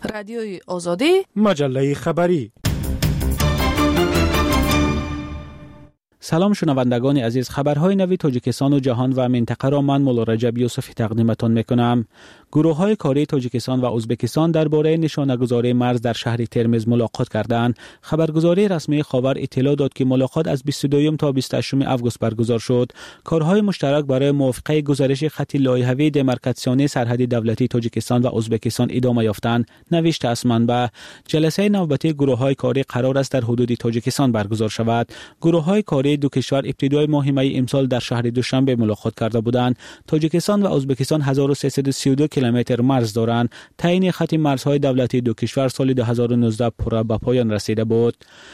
رادیوی آزادی، مجله خبری. سلام شنوندگان عزیز، خبرهای نوی تاجیکستان و جهان و منطقه را من مولا رجب یوسفی تقدیمتان میکنم. گروه‌های کاری تاجیکستان و ازبکستان درباره نشانه‌گذاری مرز در شهر ترمز ملاقات کردند. خبرگزاری رسمی خاور اطلاع داد که ملاقات از 22 تا 28 آگوست برگزار شد. کارهای مشترک برای موافقه گزارش خط لایحه‌ای دمارکاسیون سرحدی دولتی تاجیکستان و ازبکستان ادامه یافتند. نوشته است منبع. جلسه نوبتی گروه‌های کاری قرار است در حدود تاجیکستان برگزار شود. گروه‌های کاری دو کشور ابتدای ماه می امسال در شهر دوشنبه ملاقات کرده بودند. تاجیکستان و ازبکستان 1332 کیلومتر مرز دارند. تعیین خط مرزهای دولتی دو کشور سال 2019 پورا به پایان رسیده بود.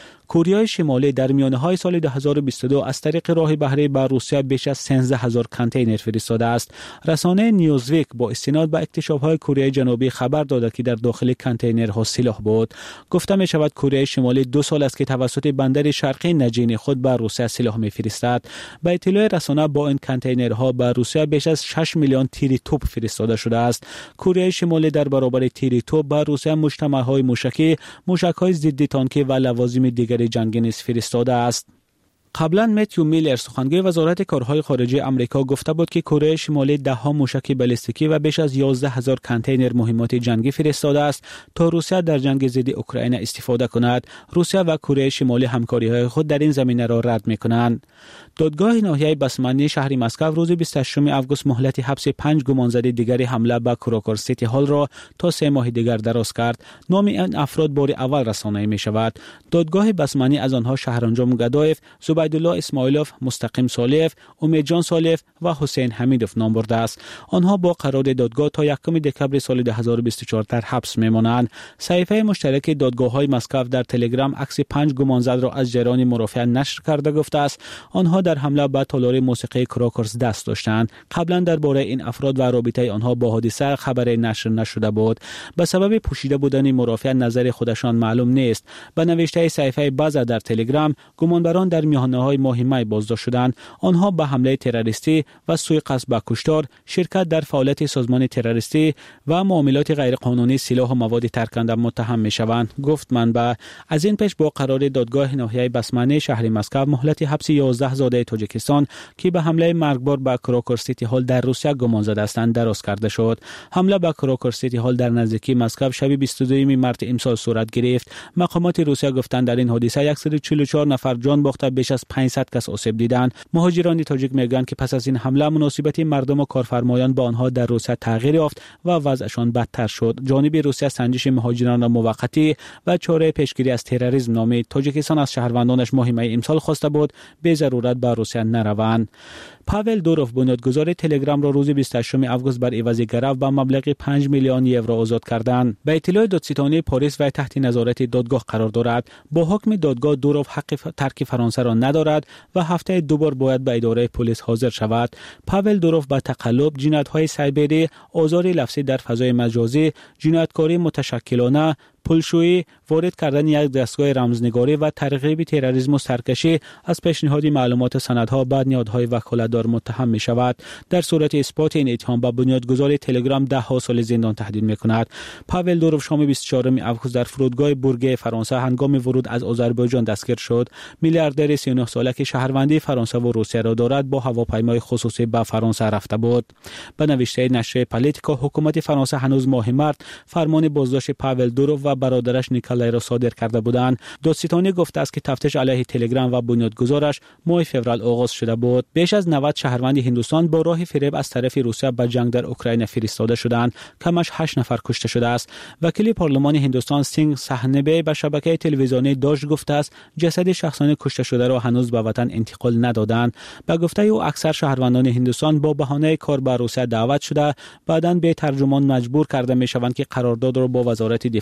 کره شمالی در میانه‌های سال 2022 از طریق راه بحری به روسیه بیش از 13000 کانتینر فرستاده است. رسانه نیوزویک با استناد به اکتشاف‌های کره جنوبی خبر داده که در داخل کانتینرها سلاح بود. گفته می شود کره شمالی 2 سال است که توسط بندر شرقی نجین خود به روسیه سلاح می‌فرستد. به اطلاع رسانه با این کانتینرها به روسیه بیش از 6 میلیون تیر توپ فرستاده شده است. کره شمالی در برابر تیر توپ به روسیه مجتمع‌های موشکی، موشک‌های ضد تانکی و لوازم دیگر جنگی نیز فرستاده است. قبلا متیو میلر سخنگوی وزارت کارهای خارجه آمریکا گفته بود که کره شمالی 10 موشک بالستیکی و بیش از 11000 کانتینر مهمات جنگی فرستاده است تا روسیه در جنگ ضد اوکراین استفاده کند. روسیه و کره شمالی همکاری‌های خود در این زمینه را رد می‌کنند. دادگاه ناحیه بسمانی شهر مسکو روز 28 آگوست مهلت حبس 5 گمانزده دیگری حمله به کراکور سیتی هال را تا 3 ماه دیگر دراز کرد. نام این افراد بار اول رسانه‌ای می‌شود. دادگاه بسمانی از آنها شهرانجام گدایف، عبدالله اسماعیلوف، مستقیم صالح، امیدجان صالح و حسین حمیدوف نام برده است. آنها با قرار دادگاه تا 1 دکبر سال 2024 در حبس میمانند. صحیفه مشترک دادگاه‌های مسکو در تلگرام عکس 5 گمانزد را از جریان مرافعه نشر کرده گفته است آنها در حمله به تالار موسیقی کراکورس دست داشتند. قبلا درباره این افراد و رابطه آنها با حادثه خبری نشر نشده بود. به سبب پوشیده بودن مرافعه نظر خودشان معلوم نیست. به نوشته صحیفه بازا در تلگرام، گمانبران در های ماه می بازداشت شدند. آنها به حمله تروریستی و سوء قصد به کشتار، شرکت در فعالیت سازمان تروریستی و معاملات غیرقانونی سلاح و مواد ترکننده متهم می‌شوند. گفت منبع. از این پیش با قرار دادگاه ناحیه بسمانی شهر مسکو مهلت حبس 11 زاده تاجیکستان که به حمله مرگبار به کراکور سیتی هال در روسیه گمانزده هستند دراز کرده شد. حمله به کراکور سیتی هال در نزدیکی مسکو شب 22 مارس امسال صورت گرفت. مقامات روسیه گفتند در این حادثه 144 نفر جان باخته، بیش از 500 کس آسیب دیدند. مهاجران تاجیک میگویند که پس از این حمله مناسبت مردم و کارفرمایان با آنها در روسیه تغییر یافت و وضعشان بدتر شد. جانب روسیه سنجش مهاجران را موقتی و چاره پیشگیری از تروریسم نامید. تاجیکستان از شهروندانش ماه می امسال خواسته بود به ضرورت به روسیه نروند. پاول دوروف بنیادگذار تلگرام را روز 28 آگوست بر عوض گرو به مبلغ 5 میلیون یورو آزاد کردند. به اطلاع دادستانی پاریس و تحت نظارت دادگاه قرار دارد. با حکم دادگاه دوروف حق ترک فرانسه را ندارد و هفته 2 بار باید به اداره پلیس حاضر شود. پاول دوروف با تقلب، جنایت‌های سایبری، آزار لفظی در فضای مجازی، جنایتکاری متشکلانه، پولشویی، وارد کردن یک دستگاه رمزنگاری و ترغیب تروریسم و سرکشی از پیشنهاد معلومات سندها به نهادهای وکالتدار متهم می شود. در صورت اثبات این اتهام به بنیادگذار تلگرام 10 سال زندان تهدید می کند. پاول دوروف شام 24 آگوست در فرودگاه بورگه فرانسه هنگام ورود از آذربایجان دستگیر شد. میلیاردر 39 ساله که شهروندی فرانسه و روسیه را دارد با هواپیمای خصوصی به فرانسه رفته بود. به نوشته نشر پالیتیکا، حکومت فرانسه هنوز ماه مارس فرمان بازداشت پاول دوروف و برادرش نیکولای را صادر کرده بودند. دادستانی گفته است که تفتیش علیه تلگرام و بنیادگذارش ماه فوریه آغاز شده بود. بیش از 90 شهروند هندوستان با راه فریب از طرف روسیه به جنگ در اوکراین فرستاده شدند. کمش 8 نفر کشته شده است. وکیل پارلمان هندوستان سینگ سهنبی به شبکه تلویزیونی داش گفته است جسد شخصان کشته شده را هنوز به وطن انتقال ندادند. به گفته او اکثر شهروندان هندوستان با بهانه کار به روسیه دعوت شده بعداً به ترجمان مجبور کرده می شوند که قرارداد را با وزارت دفاع امضا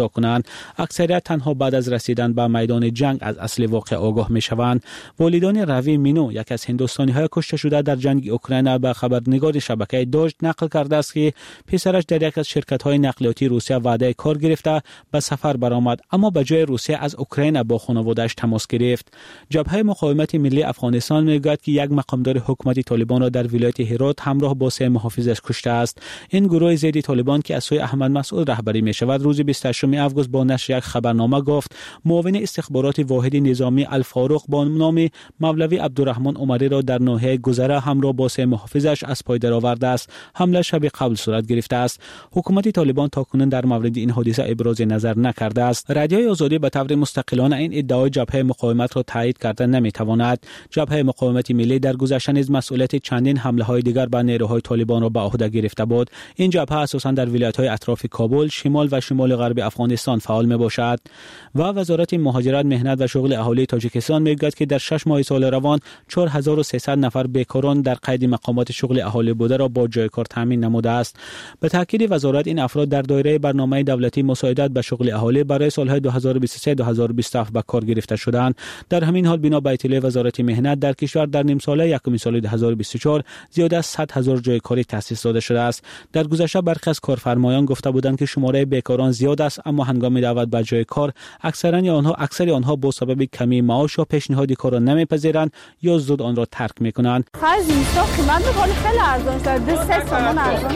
امضا کنند. اکثریت تنها بعد از رسیدن به میدان جنگ از اصل واقع آگاه میشوند. والدان روی مینو، یک از هندوستانی‌های کشته شده در جنگ اوکراین، به خبرنگار شبکه داژد نقل کرده است که پسرش در یک از شرکت‌های نقلیاتی روسیه وعده کار گرفته به سفر برآمد، اما به جای روسیه از اوکراین با خانواده‌اش تماس گرفت. جبهه مقاومت ملی افغانستان میگوید که یک مقامدار حکومت طالبان را در ولایت هرات همراه با 3 محافظش کشته است. این گروه ضد طالبان که از سوی احمد مسعود رهبری می‌شود روز 28 آگوست با نشر یک خبرنامه گفت معاون استخبارات واحد نظامی الفاروق با نام مولوی عبدالرحمن عمری را در ناحیه گذره همراه با 3 محافظش از پای درآورده است. حمله شب قبل صورت گرفته است. حکومت طالبان تاکنون در مورد این حادثه ابراز نظر نکرده است. رادیوی آزادی به طور مستقلانه این ادعای جبهه مقاومت را تایید کرده نمی‌تواند. جبهه مقاومت ملی در گذشته نیز مسئولیت چندین حمله‌های دیگر به نیروهای طالبان را به عهده گرفته بود. این جبهه اساساً در ولایت‌های اطراف کابل، شمال و شمال غرب افغانستان فعال میباشد. و وزارت مهاجرت، مهنت و شغل اهالی تاجیکستان میگوید که در 6 ماه سال روان 4300 نفر بیکاران در قید مقامات شغل اهالی بوده را با جای کار تامین نموده است. به تاکید وزارت این افراد در دایره برنامه دولتی مساعدت به شغل اهالی برای سالهای 2023-2027 به کار گرفته شدند. در همین حال بنا به اطلاع وزارت مهنت در کشور در نیم ساله یکم سال 2024 زیاد از 100,000 جای کاری تأسیس داده شده است. در گذشته برخی از کارفرمایان گفته بودند که شماره بیکاران زیاد است، اما هنگام دعوت به جای کار اکثر آنها با سبب کمی معاش و پیشنهاد کار را نمیپذیرند یا زود آن را ترک میکنند. خرج اینستا قیمت می‌کنه خیلی ارزان شده، 3 تومان ارزان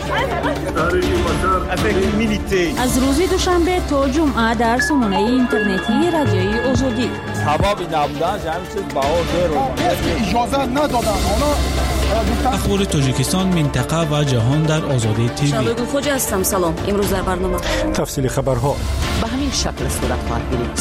شده. از روز دوشنبه تا جمعه در سامانه اینترنتی رادیوی آزادی. کبابی نبودن همین چیز باور اجازه ندادن. اخبار تاجیکستان، منطقه و جهان در آزادی تیوی. شباب خوش هستم. سلام. امروز در برنامه تفصیل خبرها به همین شکل صورت خواهد گرفت.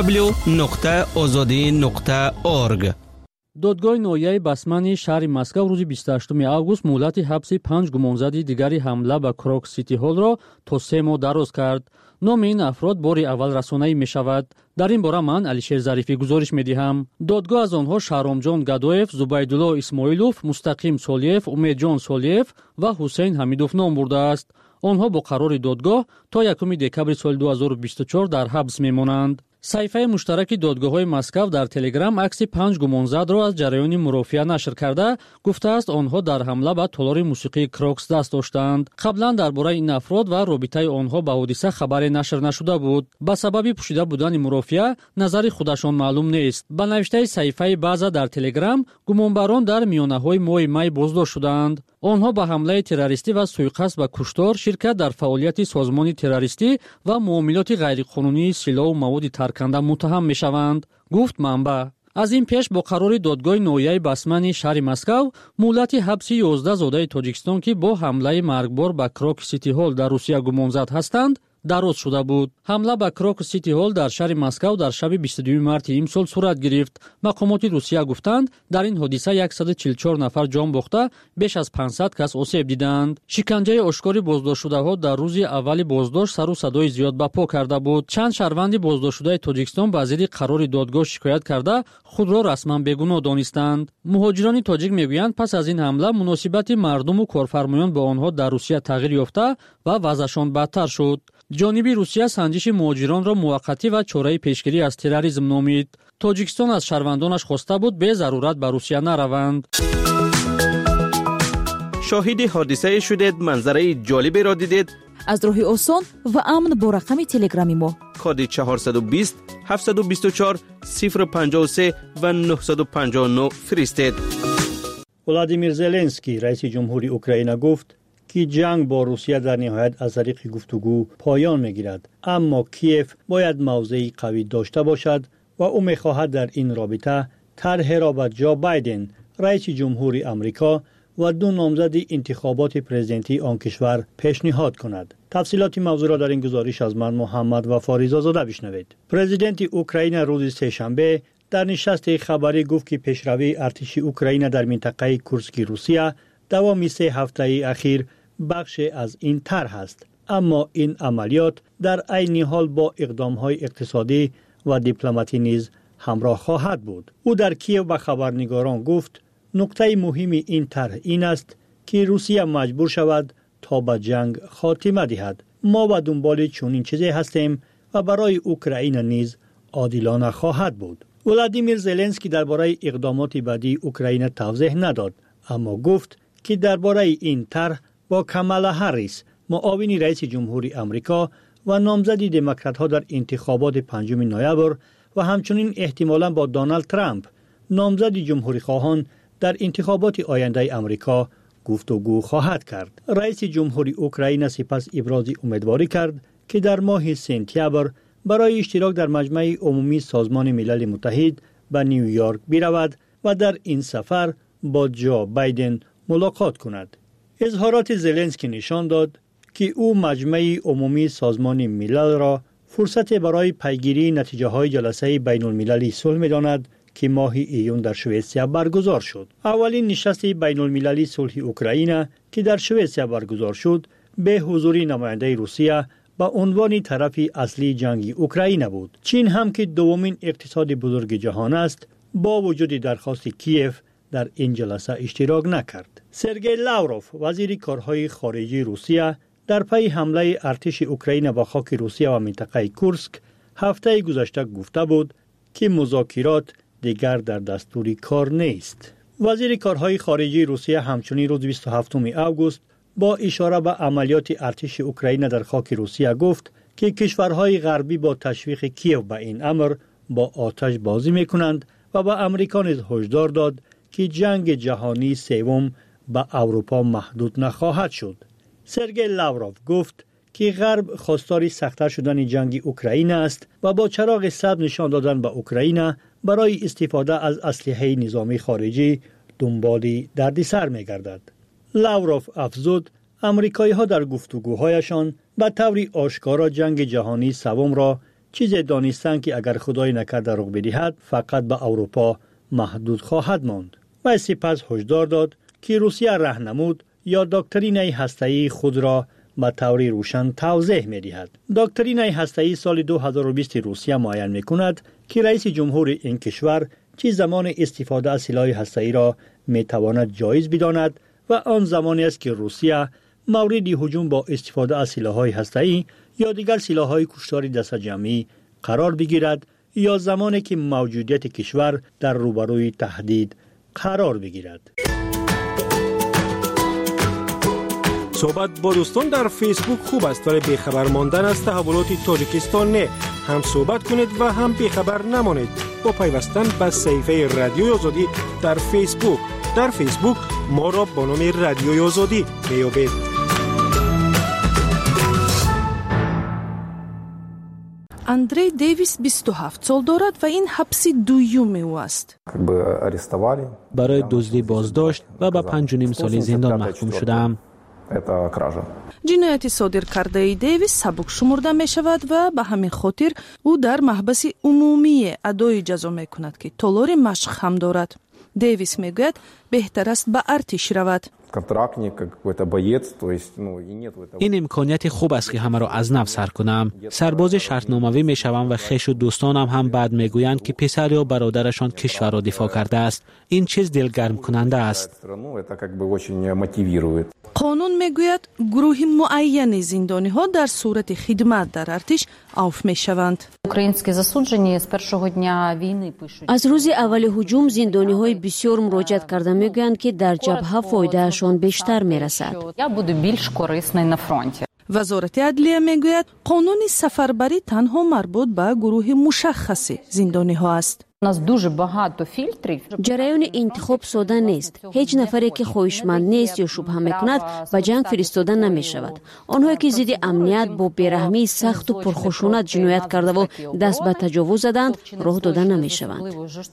www.azadi.org. دادگاه ناحیه بسمن شهر مسکو روز 28 آگوست مهلت حبس 5 گمانزد دیگری حمله به کروک سیتی هال را تا 3 ماه دراز کرد. نام این افراد بار اول رسانه‌ای می شود. در این باره من علیشیر ظریفی گزارش می دهم. دادگاه از آنها شهرامجان گدویف، زبیدالله اسماعیلوف، مستقیم سالیف، امیدجان سالیف و حسین حمیدوف نام برده است. آنها با قرار دادگاه تا 1 دکبر سال 2024 در حبس می مانند. صحیفه مشترک دادگاه‌های مسکو در تلگرام عکس 5 گمانزد را از جریان مرافعه نشر کرده گفته است آنها در حمله به تالار موسیقی کروکس دست داشتند. قبلا درباره این افراد و رابطه آنها با حادثه خبری نشر نشده بود. به سبب پوشیده بودن مرافعه نظر خودشان معلوم نیست. به نوشته صحیفه بازا در تلگرام گمانبران در میانه‌های ماه می بازداشت شدند. آنها به حمله تروریستی و سوءقصد و کشتار، شرکت در فعالیت سازمان تروریستی و معاملات غیرقانونی سلاح و مواد ترکنده متهم می‌شوند، گفت منبع. از این پیش با قرار دادگاه ناحیه بسمن شهر مسکو مهلت حبس 11 زاده تاجیکستان که با حمله مرگبار به کروک سیتی هال در روسیه گمانزد هستند دراز شده بود. حمله به کروک سیتی هال در شهر مسکو در شب 22 مارس امسال صورت گرفت. مقامات روسیه گفتند در این حادثه 144 نفر جان باخته، بیش از 500 کس آسیب دیدند. شکنجه آشکار بازداشت شده‌ها در روز اول بازداشت سر و صدای زیاد برپا کرده بود. چند شهروند بازداشت شده تاجیکستان به ضد قرار دادگاه شکایت کرده خود را رسما بیگناه دانستند. مهاجران تاجیک میگویند پس از این حمله مناسبت مردم و کارفرمایان با آنها در روسیه تغییر یافته و وضعشان بدتر شد. جانب روسیه سنجش مهاجران را موقتی و چاره پیشگیری از تروریسم نامید. تاجیکستان از شهروندانش خواسته بود به ضرورت به روسیه نروند. شاهد حادثه شدید، منظره جالبی را دیدید؟ از راه آسان و امن با رقم تلگرامی ما کد 420 724 053 و 959 فرستید. ولادیمیر زلنسکی رئیس جمهوری اوکراین گفت که جنگ با روسیه در نهایت از طریق گفتگو پایان می‌گیرد، اما کیف باید موضعی قوی داشته باشد و او می‌خواهد در این رابطه طرح را به جو بایدن رئیس جمهوری آمریکا و 2 نامزد انتخابات پرزیدنتی آن کشور پیشنهاد کند. تفصیلات موضوع را در این گزارش از من محمد و فاریزا زاده بشنوید. پرزیدنت اوکراین روز سه‌شنبه در نشست خبری گفت که پیشروی ارتش اوکراین در منطقه کورسک روسیه دوام 3 هفته اخیر بخش از این طرح است، اما این عملیات در عین حال با اقدام‌های اقتصادی و دیپلماتی نیز همراه خواهد بود. او در کیف به خبرنگاران گفت نکته مهم این طرح این است که روسیه مجبور شود تا به جنگ خاتمه دهد. ما به دنبال چنین چیزی هستیم و برای اوکراین نیز عادلانه خواهد بود. ولادیمیر زلنسکی درباره اقدامات بعدی اوکراین توضیح نداد، اما گفت که درباره این طرح با کامالا هریس، معاون رئیس جمهوری آمریکا و نامزد دموکرات‌ها در انتخابات 5 نوامبر و همچنین احتمالاً با دونالد ترامپ، نامزد جمهوری خواهان در انتخابات آینده آمریکا گفتگو خواهد کرد. رئیس جمهوری اوکراین سپس ابراز امیدواری کرد که در ماه سپتامبر برای اشتراک در مجمع عمومی سازمان ملل متحد به نیویورک برود و در این سفر با جو بایدن ملاقات کند. اظهارات زلنسکی نشان داد که او مجمع عمومی سازمان ملل را فرصت برای پیگیری نتیجه های جلسه بین المللی صلح می‌داند که ماه ایون در سوئیسرا برگزار شد. اولین نشست بین المللی صلح اوکراین که در سوئیسرا برگزار شد به حضور نماینده روسیه به عنوان طرف اصلی جنگ اوکراین بود. چین هم که دومین اقتصاد بزرگ جهان است، با وجود درخواست کیف در این جلسه اشتراک نکرد. سرگئی لاوروف، وزیر کارهای خارجه روسیه، در پی حمله ارتش اوکراین به خاک روسیه و منطقه کورسک هفته گذشته گفته بود که مذاکرات دیگر در دستور کار نیست. وزیر کارهای خارجه روسیه همچنین روز 27 آگوست با اشاره به عملیات ارتش اوکراین در خاک روسیه گفت که کشورهای غربی با تشویق کیف به این امر با آتش بازی میکنند و به امریکا نیز هشدار داد که جنگ جهانی سوم به اروپا محدود نخواهد شد. سرگئی لاوروف گفت که غرب خواستار سخت‌تر شدن جنگ اوکراین است و با چراغ سبز نشان دادن به اوکراین برای استفاده از اسلحه نظامی خارجی دنبال دردسر می‌گردد. لاوروف افزود امریکایی‌ها در گفتگوهایشان به طور آشکارا جنگ جهانی سوم را چیزی دانستند که اگر خدای نکرده رخ بدهد فقط به اروپا محدود خواهد ماند. و سپس هشدار داد که روسیه راهنمود یا دکترین هسته‌ای خود را به طور روشن توضیح می‌دهد. دکترین هسته‌ای سال 2020 روسیه معین می‌کند که رئیس جمهور این کشور چه زمان استفاده از سلاح هسته‌ای را می‌تواند جایز بداند و آن زمانی است که روسیه مورد هجوم با استفاده از سلاح‌های هسته‌ای یا دیگر سلاح‌های کشتار دست جمعی قرار بگیرد یا زمانی که موجودیت کشور در روبروی تهدید قرار بگیرد. صحبت با دوستان در فیسبوک خوب است ولی بیخبر ماندن از تحولات تاجیکستان نه. هم صحبت کنید و هم بیخبر نمانید با پیوستن به صفحه رادیوی آزادی در فیسبوک. در فیسبوک ما را با نام رادیوی آزادی میابید. اندری دیویس 27 سال دارد و این حبس دوم او است. برای دزدی بازداشت و به 5.5 سال زندان محکوم شدم. جنایت صادر کرده دیویس سبک شمرده می شود و به همین خاطر او در محبس عمومی ادای جزا می کند که تالار مشق هم دارد. دیویس می گوید بهتر است به ارتش رود. این امکانیت خوب است که همه را از نو سر کنم. سرباز شرطنامه‌ای می شوم و خویش و دوستانم هم بعد می گویند که پسر یا برادرشان کشور را دفاع کرده است. این چیز دلگرم کننده است. قانون می گوید گروه معین زندانی ها در صورت خدمت در ارتش عفو می شوند. از روز اول هجوم زندانی های بسیار مراجعت کرده می گویند که در جبهه فایدهشان بیشتر می رسد. وزارت عدلیه می گوید قانون سفربری تنها مربوط به گروه مشخص زندانی ها است. جریان انتخاب ساده نیست. هیچ نفری که خواهشمند نیست یا شبهه میکند به جنگ فرستاده نمی شود. آنهایی که ضد امنیت با بیرحمی سخت و پرخشونت جنایت کرده و دست به تجاوز زدند راه داده نمی شوند.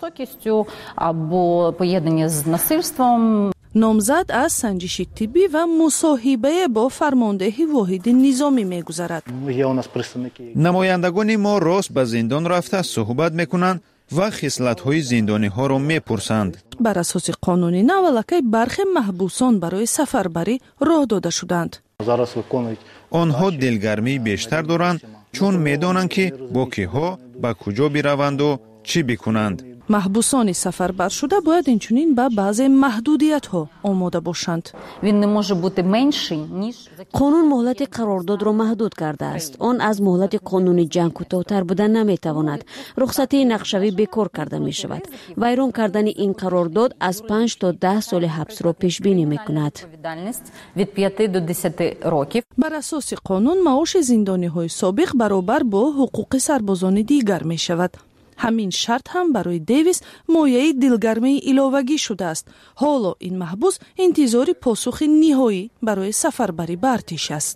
نامزد از سنجش طبی و مصاحبه با فرماندهی واحد نظامی می‌گذرد. نمایندگان ما راست به زندان رفته صحبت می‌کنند و خصلت‌های زندانی‌ها را می‌پرسند. بر اساس قانون نولکی برخی محبوسان برای سفربری راه داده شدند. آنها دلگرمی بیشتر دارند چون می‌دانند که با کیها به کجا بروند و چی بکنند. محبوسان سفربر شده باید اینچنین به بعض محدودیت‌ها آماده باشند. قانون مهلت قرارداد را محدود کرده است. آن از مهلت قانون جنگ کوتاه‌تر بودن نمی‌تواند. رخصتی نقشه‌ای بیکار کرده می‌شود. ویران کردن این قرارداد از 5 تا 10 سال حبس را پیش بینی می‌کند. بر اساس قانون معاش زندانی‌های سابق برابر با حقوق سربازان دیگر می‌شود. همین شرط هم برای دیویس مایه دلگرمی علاوگی شده است. حالا این محبوس انتظار پاسخ نهایی برای سفربری به ارتش است.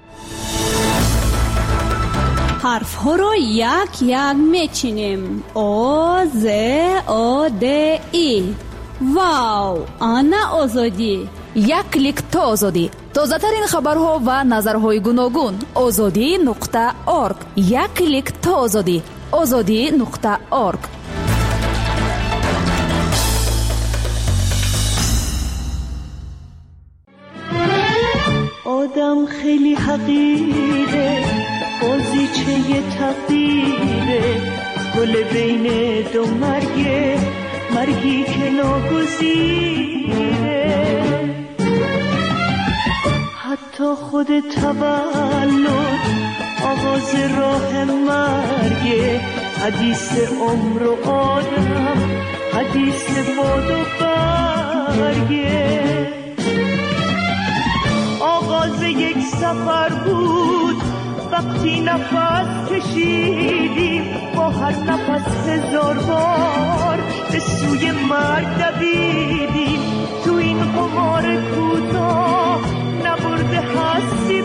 حرف ها را یک یک میچینیم. آ ز آ د ای. واو، آنا آزادی. یک کلیک تا آزادی. تازه ترین خبرها و نظرهای گوناگون. azadi.org. یک کلیک تا آزادی. azadi.org. آدم خیلی حقیره، بازیچه تقدیره، گل بین دو مرگه، مرگی که ناگزیره. حتی خود تولد آغاز راه مرگه، حدیث عمر و آدم، حدیث باد و برگه. آغاز یک سفر بود وقتی نفس کشیدیم، با هر نفس 1000 بار به سوی مرگ دویدیم. تو این قمار کوتاه نبرده هستی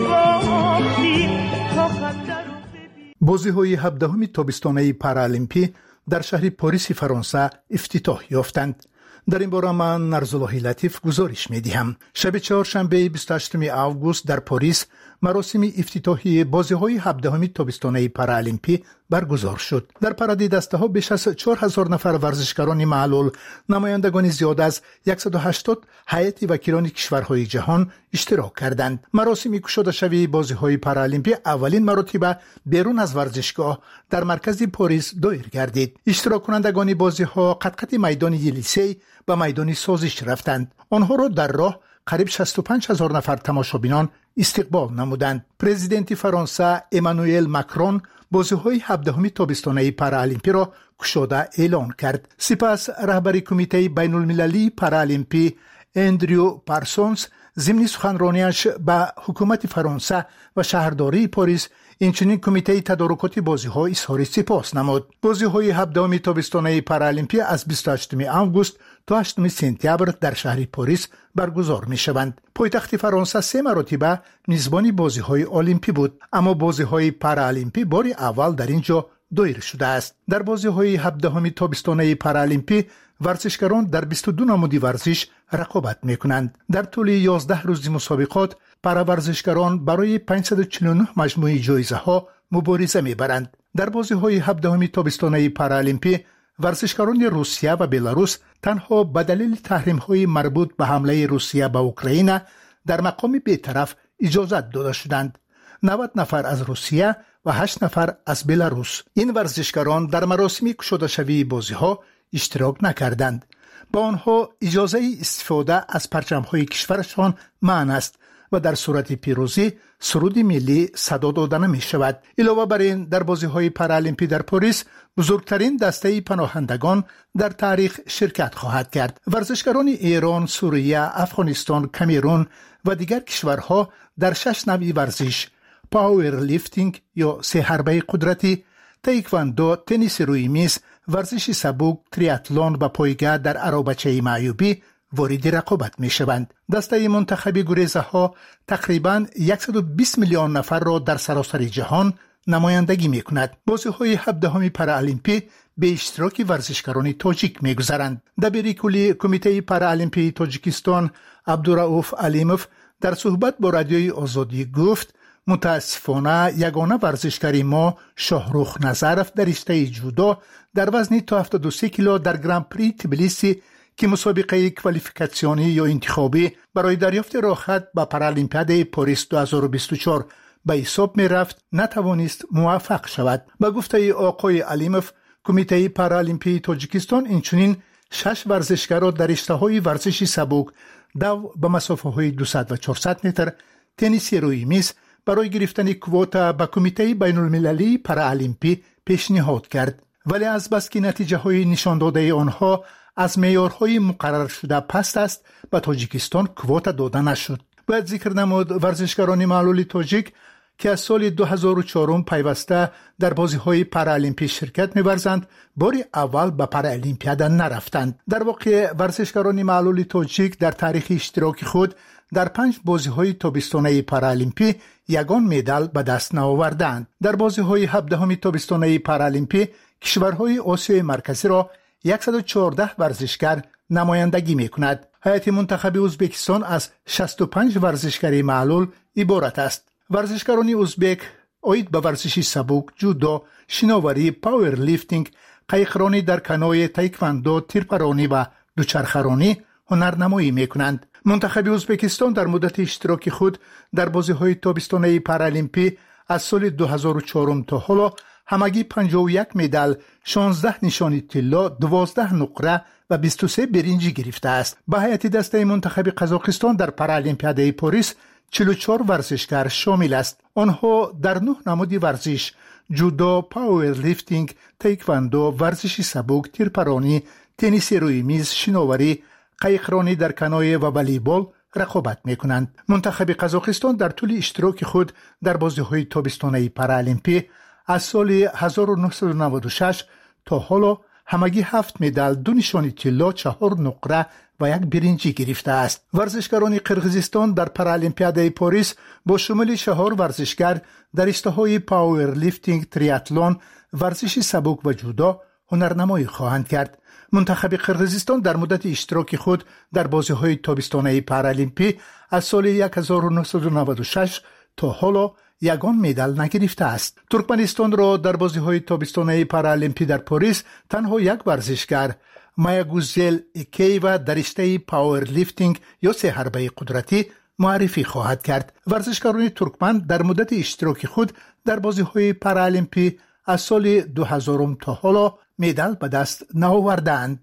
باختیم تا خنده رو ببین. بازی‌های 17 تابستانه پارالیمپی در شهر پاریس فرانسه افتتاح یافتند. در این باره من نرزالله لطیف گزارش می‌دهم. شب چهارشنبه 28 آگوست در پاریس مراسم افتتاحی بازی‌های 17 تابستانه پارالیمپی برگزار شد. در پرده دسته‌ها بیش از 4000 نفر ورزشکاران معلول، نمایندگان زیاد از 180 هیئت وکیلان کشورهای جهان اشتراک کردند. مراسم گشوده شوی بازی‌های پارالیمپی اولین مرتبه بیرون از ورزشگاه در مرکز پاریس دایر گردید. اشتراک کنندگان بازی‌ها قد میدان یلیسه به میدان سازش رفتند. آنها را در راه قریب 65000 نفر تماشابینان استقبال نمودند. پرزیدنت فرانسه امانوئل ماکرون بازی‌های 17 تابستانه پارالیمپی را گشوده اعلان کرد. سپس رهبر کمیته بین‌المللی پارالیمپی اندریو پارسونز ضمن سخنرانیش به حکومت فرانسه و شهرداری پاریس اینچنین کمیته تدارکات بازی‌ها اظهار سپاس نمود. بازی‌های 17 تابستانه پارالیمپی از 28 آگوست تا 8 سپتامبر در شهر پاریس برگزار می‌شوند. پایتخت فرانسه 3 مرتبه میزبان بازی‌های المپی بود، اما بازی‌های پارالیمپی بار اول در اینجا دایر شده است. در بازی‌های 17 تابستانه پارالیمپی ورزشکاران در 22 نمود ورزش رقابت می‌کنند. در طول 11 روز مسابقات پاراورزشکاران برای 549 مجموعه جایزه‌ها مبارزه می‌برند. در بازی‌های 17 تابستانه پارالیمپی ورزشکاران روسیه و بلاروس تنها به دلیل تحریم‌های مربوط به حمله روسیه به اوکراین در مقام بی‌طرف اجازت داده شدند. 90 نفر از روسیه و 8 نفر از بلاروس. این ورزشکاران در مراسم گشوده شوی بازی‌ها اشتراک نکردند. با آنها اجازه استفاده از پرچم‌های کشورشان منع است و در صورت پیروزی سرود ملی صدا داده نمی شود. علاوه بر این در بازی‌های پارالیمپی در پاریس بزرگترین دسته پناهندگان در تاریخ شرکت خواهد کرد. ورزشکاران ایران، سوریه، افغانستان، کامرون و دیگر کشورها در 6 نوع ورزش، پاور لیفتینگ یا 3 حربه قدرتی، تایکواندو، تنیس روی میز، ورزش سبک، تریاتلون و پایگاه در عرابچه معیوبی وارد رقابت می شوند. دسته منتخب گریزه ها تقریباً 120 میلیون نفر را در سراسر جهان نمایندگی می کند. بازی‌های 17 پارالیمپی به اشتراک ورزشکاران تاجیک می گذرند. دبیر کلی کمیته پارالیمپی تاجیکستان عبدالرؤوف علیموف در صحبت با رادیوی آزادی گفت متاسفانه یگانه ورزشکاری ما شاهرخ نظرف در رشته جودو در وزن تا 73 کیلو در گران پری تبلیسی که مسابقه کوالیفیکاسیونی یا انتخابی برای دریافت راحت به پارالیمپیاد پاریس 2024 به حساب می رفت نتوانست موفق شود. به گفته آقای علیموف کمیته پارالیمپی تاجیکستان اینچنین 6 ورزشکار را در رشته‌های ورزش سبک، دو به مسافه‌های 200 و 400 متر، تنیس روی میز برای گرفتن کواتا به کمیته بین‌المللی پارالیمپی پیشنهاد کرد. ولی از بس که نتیجه‌های نشان داده آنها از معیارهای مقرر شده پست است، به تاجیکستان کواتا داده نشد. باید ذکر نمود ورزشکاران معلول تاجیک که از سال 2004 پیوسته در بازی‌های پارالیمپی شرکت می‌ورزند، باری اول به پارالیمپیاد نرفتند. در واقع ورزشکاران معلول تاجیک در تاریخ اشتراک خود در 5 بازی‌های تابستانه پارالیمپی یگان مدال به دست نآوردند. در بازی‌های 17 تابستانه پارالیمپی کشورهای آسیای مرکزی را 114 ورزشکار نمایندگی می‌کند. هیئت منتخب ازبکستان از 65 ورزشکار معلول عبارت است. ورزشکاران ازبک اید به ورزش سبک، جودو، شناوری، پاور لیفتینگ، قایقرانی در کنوی، تایکواندو، تیرپرانی و دوچرخه‌رانی هنرنمایی می‌کنند. منتخب ازبکستان در مدت اشتراک خود در بازی‌های تابستانه پارالیمپی از سال 2004 تا حالا همگی 51 مدال، 16 نشانی طلا، 12 نقره و 23 برنج گرفته است. به هیئت دسته منتخب قزاقستان در پارالیمپیاد پاریس 44 ورزشکار شامل است. آنها در 9 نماد ورزش، جودو، پاور لیفتینگ، تایکواندو، ورزش سبک، تیرپرانی، تنیس روی میز، شناوری، قایقرانی در کنوی و والیبال رقابت می‌کنند. منتخب قزاقستان در طول اشتراک خود در بازی‌های تابستانه پارالیمپی از سال 1996 تا حالا همگی 7 مدال، 2 نشانی طلا، 4 نقره و 1 برنج گرفته است. ورزشکاران قرقیزستان در پارالیمپیاد پاریس با شمول 4 ورزشکار در رشته‌های پاور لیفتینگ، تریاتلون، ورزش سبک و جودو هنرنمایی خواهند کرد. منتخب قرقیزستان در مدت اشتراک خود در بازی‌های تابستانه پارالیمپی از سال 1996 تا حالا یگان مدال نگرفته است. ترکمنستان را در بازی‌های تابستانه پارالیمپی در پاریس تنها یک ورزشکار، مایاگوزل ایکیوا، در رشته پاور لیفتینگ یا سه حربه قدرتی معرفی خواهد کرد. ورزشکاران ترکمن در مدت اشتراک خود در بازی‌های پارالیمپی از سال 2000 تا حالا مدال به دست نآوردند.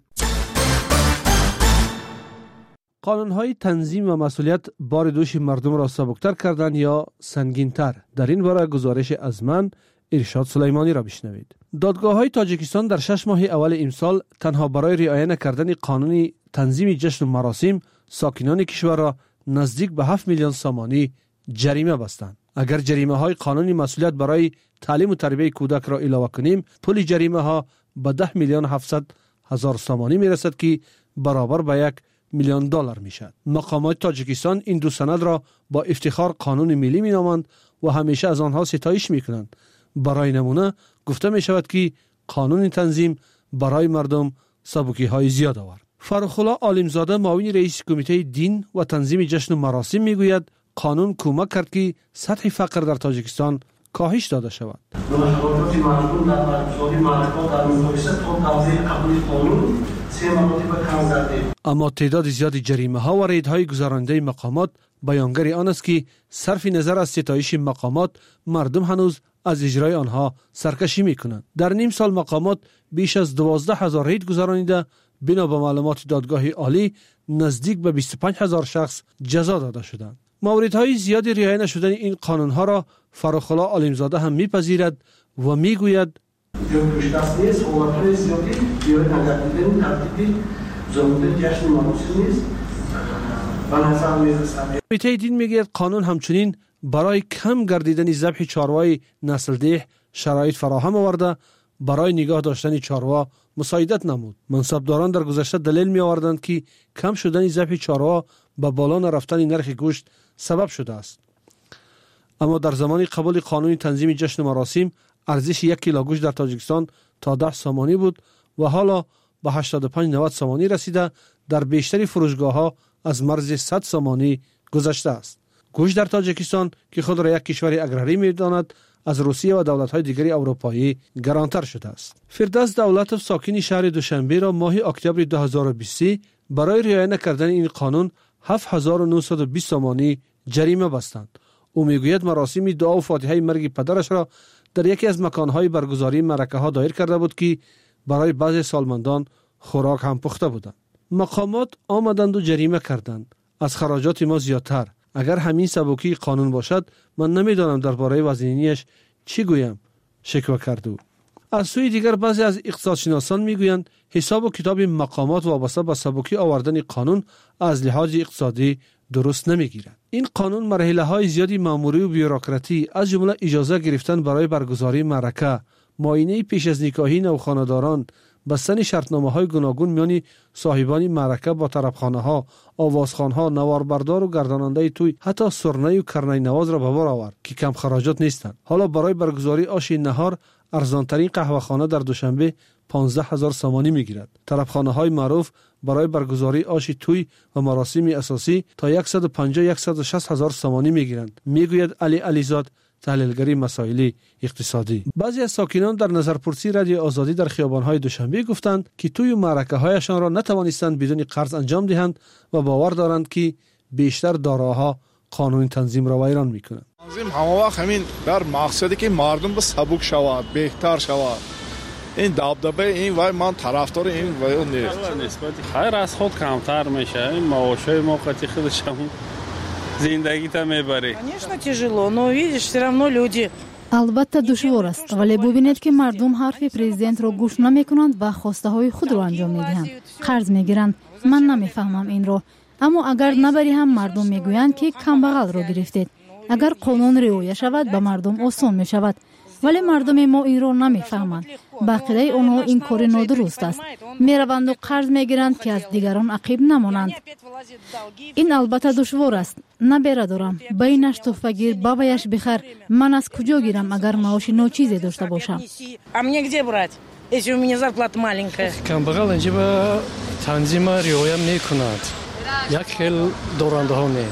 قانون‌های تنظیم و مسئولیت بار دوش مردم را سبکتر کردن یا سنگین‌تر؟ در این باره گزارش از من ارشاد سلیمانی را بشنوید. دادگاه‌های تاجیکستان در 6 ماه اول امسال تنها برای رعایت نکردن قانون تنظیم جشن و مراسم ساکنان کشور را نزدیک به 7 میلیون سامانی جریمه بستند. اگر جریمه‌های قانون مسئولیت برای تعلیم و تربیت کودک را علاوه کنیم، پول جریمه‌ها به 10 میلیون 700 هزار سامانی میرسد که برابر به 1 میلیون دلار میشد. مقامات تاجیکستان این دو سند را با افتخار قانون ملی مینامند و همیشه از آنها ستایش میکنند. برای نمونه گفته می شود که قانون تنظیم برای مردم سبکی های زیاد آورد. فرخ‌الله عالمزاده معاون رئیس کمیته دین و تنظیم جشن و مراسم میگوید قانون کمک کرد که سطح فقر در تاجیکستان کاهش داده شود. اما تعداد زیادی جریمه ها و ریدهای گذراننده مقامات بیانگر آن است که صرف نظر از ستایش مقامات مردم هنوز از اجرای آنها سرکشی می کنند. در نیم سال مقامات بیش از 12,000 رید گذرانیده، بنا به معلومات دادگاه عالی نزدیک به 25,000 شخص جزا داده شدند. موردهای زیادی رعایت نشدن این قانونها را فرخ‌الله عالمزاده هم میپذیرد و میگوید کمیته دین میگوید قانون همچنین برای کم گردیدن ذبح چاروای نسل‌دهی شرایط فراهم آورده، برای نگاه داشتن چاروا مساعدت نمود. منصبداران در گذشته دلیل می آوردند که کم شدن ذبح چاروا به بالا نرفتن نرخ گوشت سبب شده است. اما در زمان قبول قانون تنظیم جشن مراسم ارزش 1 کیلو گوشت در تاجیکستان تا 10 سامانی بود و حالا به 85-90 سامانی رسیده، در بیشتر فروشگاه‌ها از مرز 100 سامانی گذشته است. گوشت در تاجیکستان که خود را یک کشور اگراری می‌داند، از روسیه و دولت‌های دیگری اروپایی گرانتر شده است. فردوس دولتوف ساکن شهر دوشنبه را ماه اکتبر 2020 برای رعایت نکردن این قانون 7920 سامانی جریمه بستند. او میگوید مراسم دعا و فاتحه مرگ پدرش را در یکی از مکان‌های برگزاری معرکه‌ها دایر کرده بود که برای بعضی سالمندان خوراک هم پخته بودند. مقامات آمدند و جریمه کردند. از خراجات ما زیادتر. اگر همین سبکی قانون باشد، من نمیدانم درباره وزنینیش چی گویم، شکوه کرد او. از سوی دیگر بعضی از اقتصادشناسان میگویند حساب و کتاب مقامات وابسته به سبکی آوردن قانون از لحاظ اقتصادی درست نمیگیرد. این قانون مرحله‌های زیادی ماموری و بیوروکراتی از جمله اجازه گرفتن برای برگزاری معرکه، معاینه پیش از نکاحی نوخانه‌داران، بستن شرطنامه‌های گوناگون میان صاحبان معرکه با طربخانه‌ها، آوازخوان‌ها، نواربردار و گرداننده توی، حتی سرنه و کرنه نواز را به بار آورد که کم خراجات نیستند. حالا برای برگزاری آش نهار ارزانترین قهوه‌خانه در دوشنبه 15000 سامانی میگیرد. طربخانه‌های معروف برای برگزاری آش توی و مراسم اساسی تا 150-160 هزار سامانی میگیرند، میگوید علی علیزاد، تحلیلگری مسائل اقتصادی. بعضی از ساکنان در نظرپرسی رادیو آزادی در خیابان‌های دوشنبه گفتند که توی معرکه‌هایشان را نتوانستند بدون قرض انجام دهند و باور دارند که بیشتر داراها قانون تنظیم را ویران می‌کنند. تنظیم همه وقت همین در مقصدی که مردم به سبک شود، بهتر شود. این دبدبه این وای من طرفدار این وای نیست. نسبت خیر از خود کمتر میشه. این معاشای موقتی خودش هم زندگی تا میبره. Конечно тяжело, но видишь, все равно люди. البته دشوار است، ولی ببینید که مردم حرف پرزیدنت را گوش نمیکنند و خواسته های خود را انجام میدهند. قرض میگیرند. من نمیفهمم این را. اما اگر نبری هم مردم میگویند که کمبغل را گرفتید. اگر قانون رعایت شود به مردم آسان می شود. ولی مردم ما این را نمیفهمند. به عقیده آنها این کار نادرست است. میروند و قرض میگیرند که از دیگران عقب نمانند. این البته دشوار است. نبردارم. بینش تحفه‌گیر بابایش بخر. من از کجا گیرم اگر معاش ناچیزی داشته باشم؟ А мне где брать, если у меня зарплата маленькая? کمبغل اینجا به تنظیم رعایت میکنند. یک خیل دارنده‌ها نه.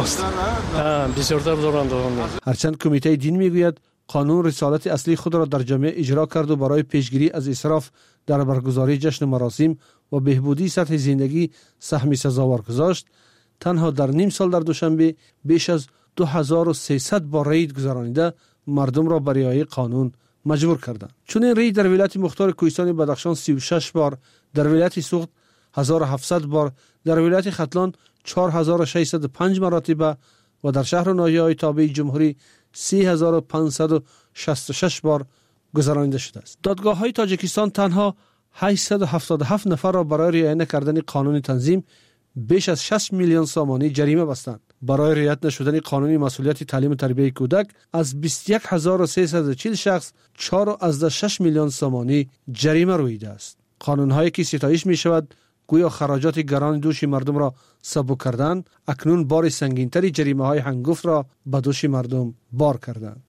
بسیارتر دارنده‌ها نه. هرچند کمیته دین میگوید قانون رسالت اصلی خود را در جامعه اجرا کرد و برای پیشگیری از اسراف در برگزاری جشن مراسم و بهبودی سطح زندگی سهمی سزاوار گذاشت، تنها در نیم سال در دوشنبه بیش از 2300 بار رید گذرانیده مردم را به رعایت قانون مجبور کردند. چون این رید در ولایت مختار کوهستان بدخشان 36 بار، در ولایت سوخت 1700 بار، در ولایت ختلان 4605 مراتب و در شهر و ناحیه‌های تابع جمهوری 3566 بار گذرانیده شده است. دادگاه‌های تاجیکستان تنها 877 نفر را برای رعایت نکردن قانون تنظیم بیش از 6 میلیون سامانی جریمه بستند. برای رعایت نشدن قانون مسئولیت تعلیم و تربیت کودک از 21340 شخص 4.6 میلیون سامانی جریمه رویده است. قانون‌هایی که ستایش می‌شود گویا خراجات گران دوش مردم را سبک کردند، اکنون بار سنگین‌تری جریمه‌های هنگفت را به دوش مردم بار کردند.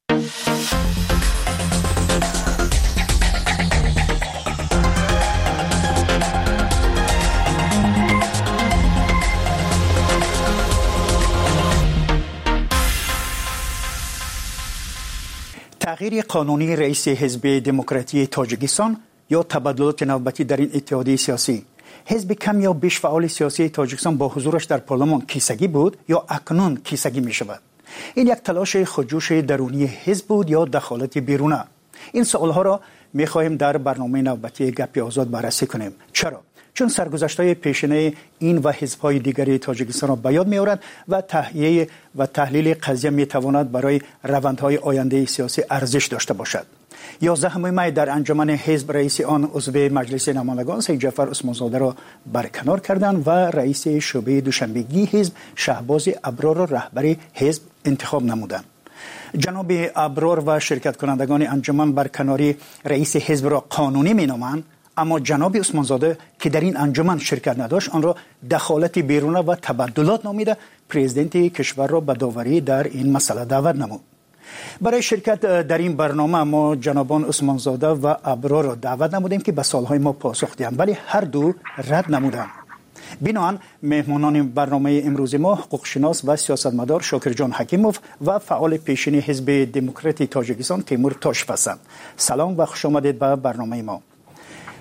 تغییر قانونی رئیس حزب دموکراتی تاجیکستان یا تبادلات نوبتی در این اتحادیه سیاسی، حزب کم یا بیش فعال سیاسی تاجیکستان با حضورش در پارلمان کیسگی بود یا اکنون کیسگی می شود؟ این یک تلاش خودجوش درونی حزب بود یا دخالت بیرونه؟ این سوالها را می خواهیم در برنامه نوبتی گپ آزاد بررسی کنیم. چرا؟ چون سرگذشت‌های پیشینه این و حزب‌های دیگری تاجیکستان را به یاد می‌آورد و تحلیل و تحلیل قضیه می‌تواند برای روندهای آینده سیاسی ارزش داشته باشد. 11 می در انجمن حزب رئیس آن عضو مجلس نمایندگان سید جعفر عثمانزاده را برکنار کردند و رئیس شعبه دوشنبگی حزب شهباز ابرار را رهبر حزب انتخاب نمودند. جناب ابرار و شرکت کنندگان انجمن برکناری رئیس حزب را قانونی می‌نامند، اما جناب عثمانزاده که در این انجمن شرکت نداشت آن را دخالت بیرونه و تبدلات نامیده پرزیدنت کشور را به داوری در این مسئله دعوت نمود. برای شرکت در این برنامه ما جنابان عثمانزاده و ابرار را دعوت نمودیم که به سوالهای ما پاسخ دهند، ولی هر دو رد نمودند. بنابراین مهمانان برنامه امروز ما حقوقشناس و سیاستمدار شاکر جان حکیموف و فعال پیشین حزب دموکراتی تاجیکستان تیمور تاشف هستند. سلام و خوش آمدید به برنامه ما.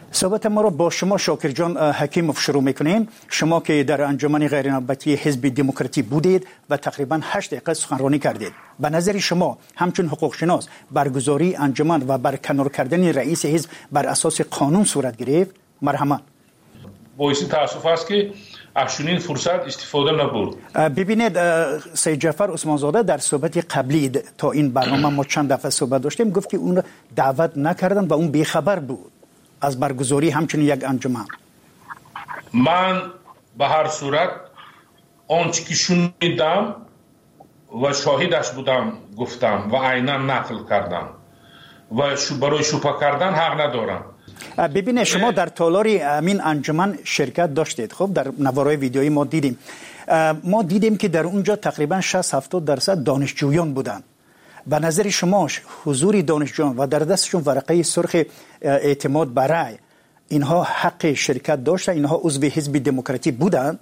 صحبت ما را با شما شاکر جان حکیموف شروع میکنیم. شما که در انجمن غیر نوبتی حزب دموکراتی بودید و تقریبا 8 دقیقه سخنرانی کردید، به نظر شما همچون حقوق شناس برگزاری انجمن و برکنار کردن رئیس حزب بر اساس قانون صورت گرفت؟ مرحمت. باعث تاسف است که از چنین فرصت استفاده نبود. ببینید سید جعفر عثمان زاده در صحبت قبلی تا این برنامه ما چند دفعه صحبت داشتیم گفت که اون دعوت نکردن و اون بیخبر بود از برگزاری همچنین یک انجمن. من به هر صورت آنچه که شنیدم و شاهدش بودم گفتم و عینا نقل کردم و برای شوپه کردن حق ندارم. ببینید شما در تالار امین انجمن شرکت داشتید. خب در نوارای ویدیویی ما دیدیم که در اونجا تقریبا 60-70% دانشجویان بودند. به نظر شما حضور دانشجویان و در دستشون ورقه سرخ اعتماد برای اینها حق شرکت داشتن؟ اینها عضو حزب دموکراتی بودند؟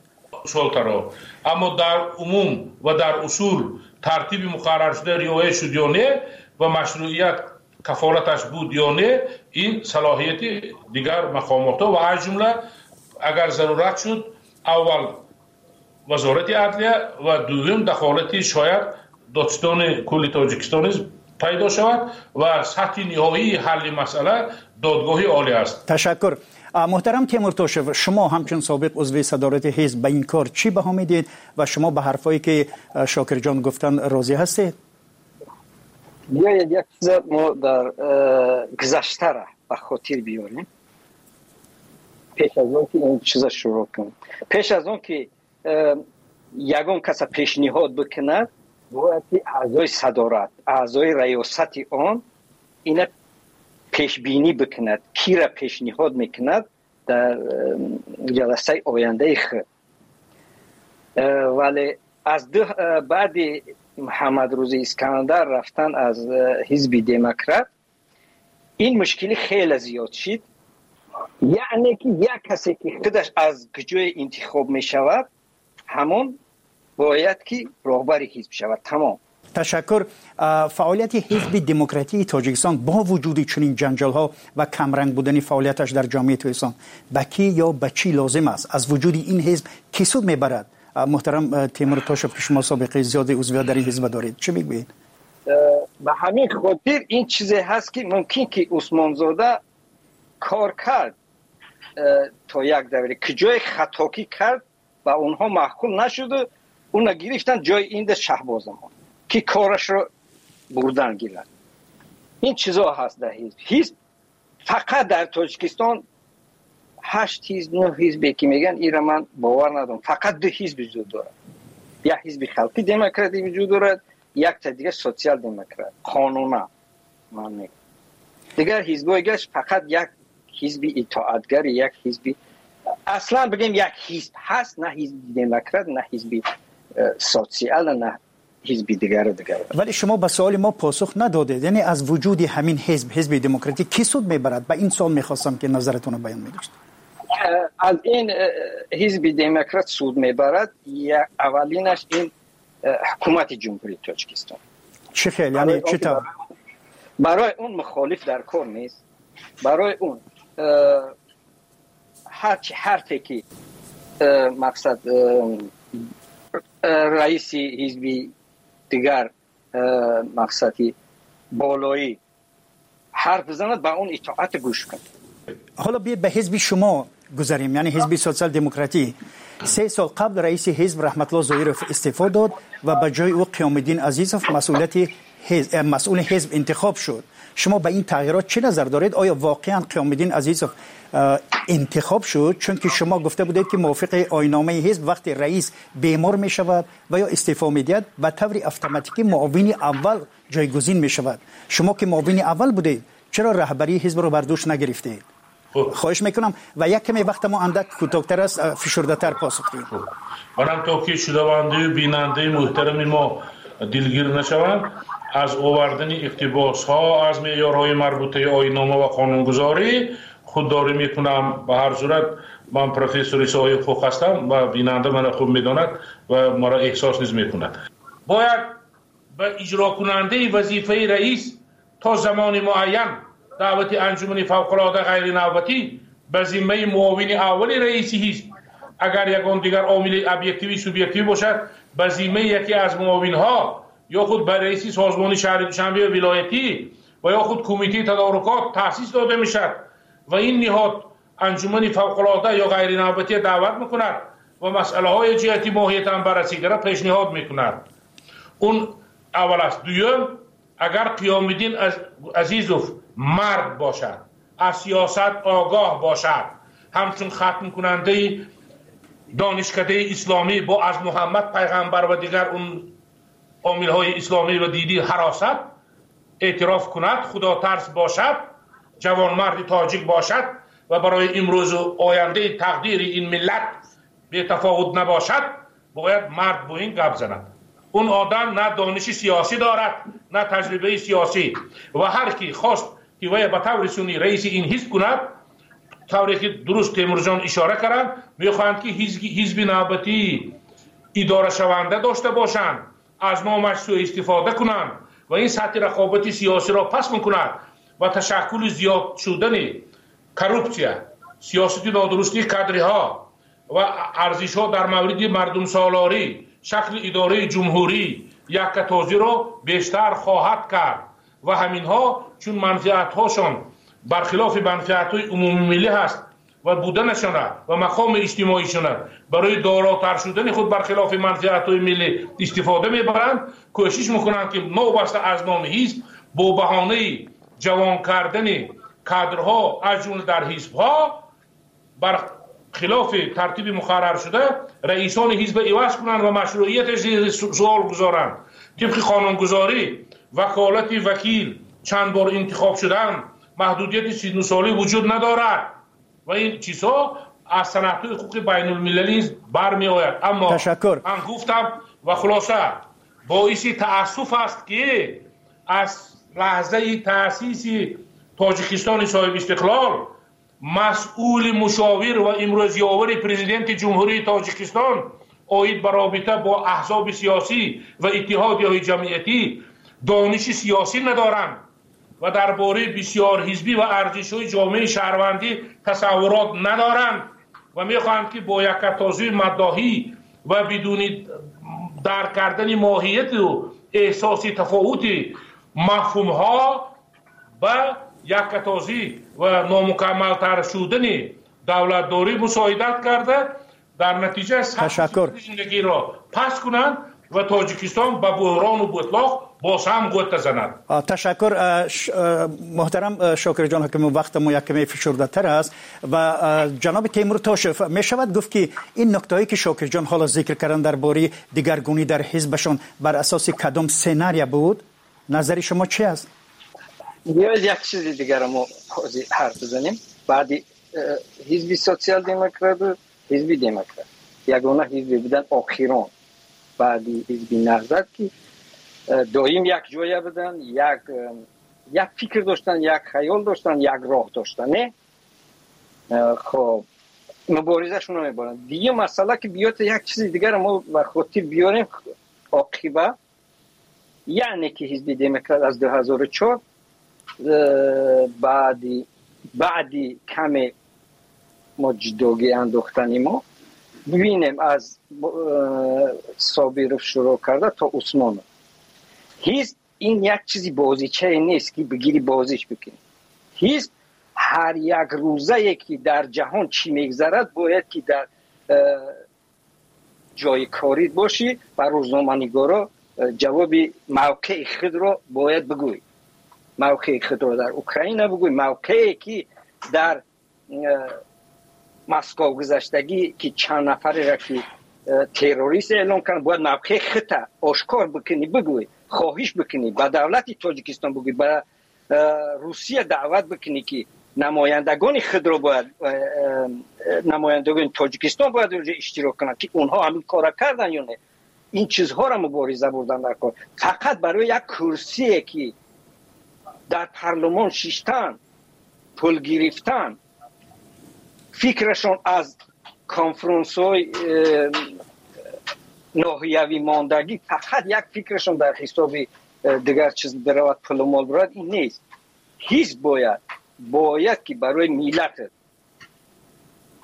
اما در عموم و در اصول ترتیب مقرر شده رعایت شد یا نه و مشروعیت کفالتش بود یا نه، این صلاحیت دیگر مقامات و از جمله اگر ضرورت شد اول وزارت عدلیه و دوم دخالت شاید دادستان کل تاجیکستان پیدا شود و سطح نهایی حل مسئله دادگاه عالی است. تشکر. محترم تیمورتاشف، شما همچون سابق عضو صدارت حزب به این کار چی بها میدید و شما به حرفایی که شاکر جان گفتن راضی هستید؟ بیاید یک چیز ما در گذشته را به خاطر بیاریم پیش از اون که این چیز شروع کنیم. پیش از اون که یگان کس پیشنهاد بکند باید که اعضای صدارت، اعضای ریاست آن این پیش بینی بکند کی را پیشنهاد میکند در جلسه آینده خود. ولی از بعد محمد روزی اسکندر رفتن از حزب دموکرات این مشکلی خیلی زیاد شد. یعنی که یک کسی که خودش از جای انتخاب می شود همون باید که رهبر حزب شود. تمام. تشکر. فعالیت حزب دموکراتی تاجیکستان با وجود چنین جنجال ها و کمرنگ بودن فعالیتش در جامعه تاجیکستان به کی یا به چی لازم است؟ از وجود این حزب کی سود میبرد؟ محترم تیمورتاشف که شما سابقه زیاد عضویت در این حزب دارید چه میگویید؟ به همین خاطر این چیزی هست که ممکن که عثمان زاده کار کرد تا یک دوره که جای خطاکی کرد و اونها محکوم نشد، اون گرفتن جای این شهباز ما که کارش رو بردن گیرن. این چیزا هست در حزب فقط در تاجیکستان 8 حزب 9 حزبی که میگن ایران من باور ندارم. فقط 2 حزب وجود دارد. یک حزب خلقی دموکراتی وجود دارد، یک تا دیگه سوسیال دموکرات قانونا من میگم. دیگر حزب‌ها فقط یک حزب اطاعتگر، یک حزب اصلا بگیم یک حزب هست، نه حزب دموکرات نه حزب سوسیال نه حزب دیگر. ولی شما به سوال ما پاسخ ندادید. یعنی از وجود همین حزب دموکراتی کی سود میبرد؟ به این سوال میخواستم که نظرتون رو بیان می‌داشت. از این حزب دموکرات سود میبرد اولینش این حکومت جمهوری تاجیکستان. چه خیلی؟ یعنی چه طور؟ برای اون مخالف در کار نیست. برای اون حرفی که مقصد رئیس حزب دیگر مقصدی بالایی حرف بزند با اون اطاعت گوش کن. حالا بیاید به حزب شما گذاریم، یعنی حزب سوسیال دموکراتی. 3 سال قبل رئیس حزب رحمت الله ظاهرف استعفا داد و به جای او قیام الدین عزیزوف مسئول حزب انتخاب شد. شما به این تغییرات چه نظر دارید؟ آیا واقعا قیام الدین عزیزوف انتخاب شد چون که شما گفته بودید که موافق آیین‌نامه حزب وقتی رئیس بیمار می شود و یا استعفا می دهد به طور اتوماتیکی معاون اول جایگزین می شود؟ شما که معاون اول بودید چرا رهبری حزب رو بر دوش نگرفتید؟ خواهش میکنم و یک کمی وقت ما اندک کوتاه‌تر است، فشرده‌تر پاسخ بدید. منم تا که شنونده و بیننده محترم ما دلگیر نشوند از آوردن اقتباس ها از معیارهای مربوطه آیین‌نامه و قانونگذاری خودداری میکنم. به هر صورت من پروفسور صاحب حقوق هستم و بیننده من خوب میداند و مرا احساس نیز میکند. باید به اجرا کننده وظیفه رئیس تا زمان معین دعوت انجمن فوق‌العاده غیر نوبتی به ذمه معاون اول رئیس حزب، اگر یگان دیگر عامل ابجکتیوی سوبژکتیوی باشد به ذمه یکی از معاونها یا خود به رئیس سازمان شهری دوشنبه ولایتی و یا خود کمیته تدارکات تأسیس داده میشد و این نهاد انجمن فوق‌العاده یا غیر نوبتی دعوت میکند و مسئله های جهتی ماهیت هم بررسی را پیشنهاد میکند. اون اول است. دوم، اگر قیام الدین عزیزوف مرد باشد، از سیاست آگاه باشد، همچون ختم کننده دانشکده اسلامی با از محمد پیغمبر و دیگر اون عامل های اسلامی و دینی حراست اعتراف کند، خدا ترس باشد، جوانمرد تاجیک باشد و برای امروز و آینده تقدیر این ملت به تفاوت نباشد، باید مرد با این گپ زند. اون آدم نه دانش سیاسی دارد نه تجربه سیاسی و هر کی خواست که وی به طور سنی رئیس این حزب کند، طوری که درست تیمور جان اشاره کردند، میخواهند که حزب نوبتی اداره شونده داشته باشند، از نامش سوء استفاده کنند و این سطح رقابت سیاسی را پس میکند و تشکل زیاد شدن کروپسیا، سیاست نادرستی کادرها و ارزش ها در مورد مردم سالاری، شکل اداره جمهوری یکتازی را بیشتر خواهد کرد و همین ها چون منفعت هاشون برخلاف منفعت های عمومی ملی هست و بودنشان و مقام اجتماعیشان برای داراتر شدن خود برخلاف منفعت های ملی استفاده میبرند، کوشش میکنند که نوبسته از نام حزب با بهانه جوان کردن کادرها از جمله در حزب ها بر خلاف ترتیب مقرر شده رئیسان حزب عوض کنند و مشروعیتش سوال گذارند. طبق قانونگذاری وکالت وکیل چند بار انتخاب شدن، محدودیت 39 ساله وجود ندارد و این چیزها از سنت‌های حقوق بین المللی برمی آید. اما تشکر. من گفتم و خلاصه باعث تأسف است که از لحظه تأسیس تاجیکستان صاحب استقلال مسئول مشاور و امروز یاور پرزیدنت جمهوری تاجیکستان آید به رابطه با احزاب سیاسی و اتحادیه‌های جمعیتی دانش سیاسی ندارند و درباره بسیار حزبی و ارزش‌های جامعه شهروندی تصورات ندارند و می‌خواهند که با یکتازی مداحی و بدون درک کردن ماهیت و احساس تفاوت مفهوم‌ها به یکتازی و نامکمل‌تر شدن دولتداری مساعدت کرده، در نتیجه سطح زندگی را پس کنند و تاجیکستان به بحران و بطلاق باز هم گوت زند. تشکر محترم شاکر جان حکم، وقت ما یک کمی فشرده تر است و جناب تیمور تاشف می شود گفت که این نکتهایی که شاکر جان حالا ذکر کردن درباره دیگرگونی در حزبشون بر اساس کدام سناریو بود؟ نظر شما چی است؟ یک چیز دیگر ما حرف بزنیم. بعدی حزب سوسیال دموکرات و حزب دموکرات یگانه حزب بودن آخران، بعدی حزب نهضت که دائم یک جای بودن، یک فکر داشتن، یک خیال داشتن، یک راه داشتن. نه خب مبارزه شون میبرن. دیگه مسئله که بیاد یک چیز دیگر ما به خاطر بیاریم عاقبت، یعنی که حزب دموکرات از 2004 بعدی کمی ما جداگی انداختنی ما ببینیم از صابرов شروع کرده تا عثمان. حزب این یک چیزی بازیچه نیست که بگیری بازیش بکنی. حزب هر یک روزه که در جهان چی میگذرد باید که در جای کاری باشی و روزنامه‌نگارا جواب موقع خود را باید بگوی. موقع خود را در اوکراین بگوی، موقعی که در مسکو گذشتگی که چند نفر را که تروریست اعلام کردن باید موقع خود آشکار بکنی، بگوی، خواهش بکنی، به دولت تاجیکستان بگوی، به روسیه دعوت بکنی که نمایندگان خود را باید نمایندگان تاجیکستان باید اشتراک کنند که اونها همین کار کردن یا نه. این چیزها را مبارزه بردن در کار. فقط برای یک کرسی که در پارلمان شیشتن پول گرفتن، فکرشون از کنفرانس های ناحیوی ماندگی فقط یک فکرشون در حساب دیگر چیز برود پول مال برود، این نیست. حزب باید که برای ملت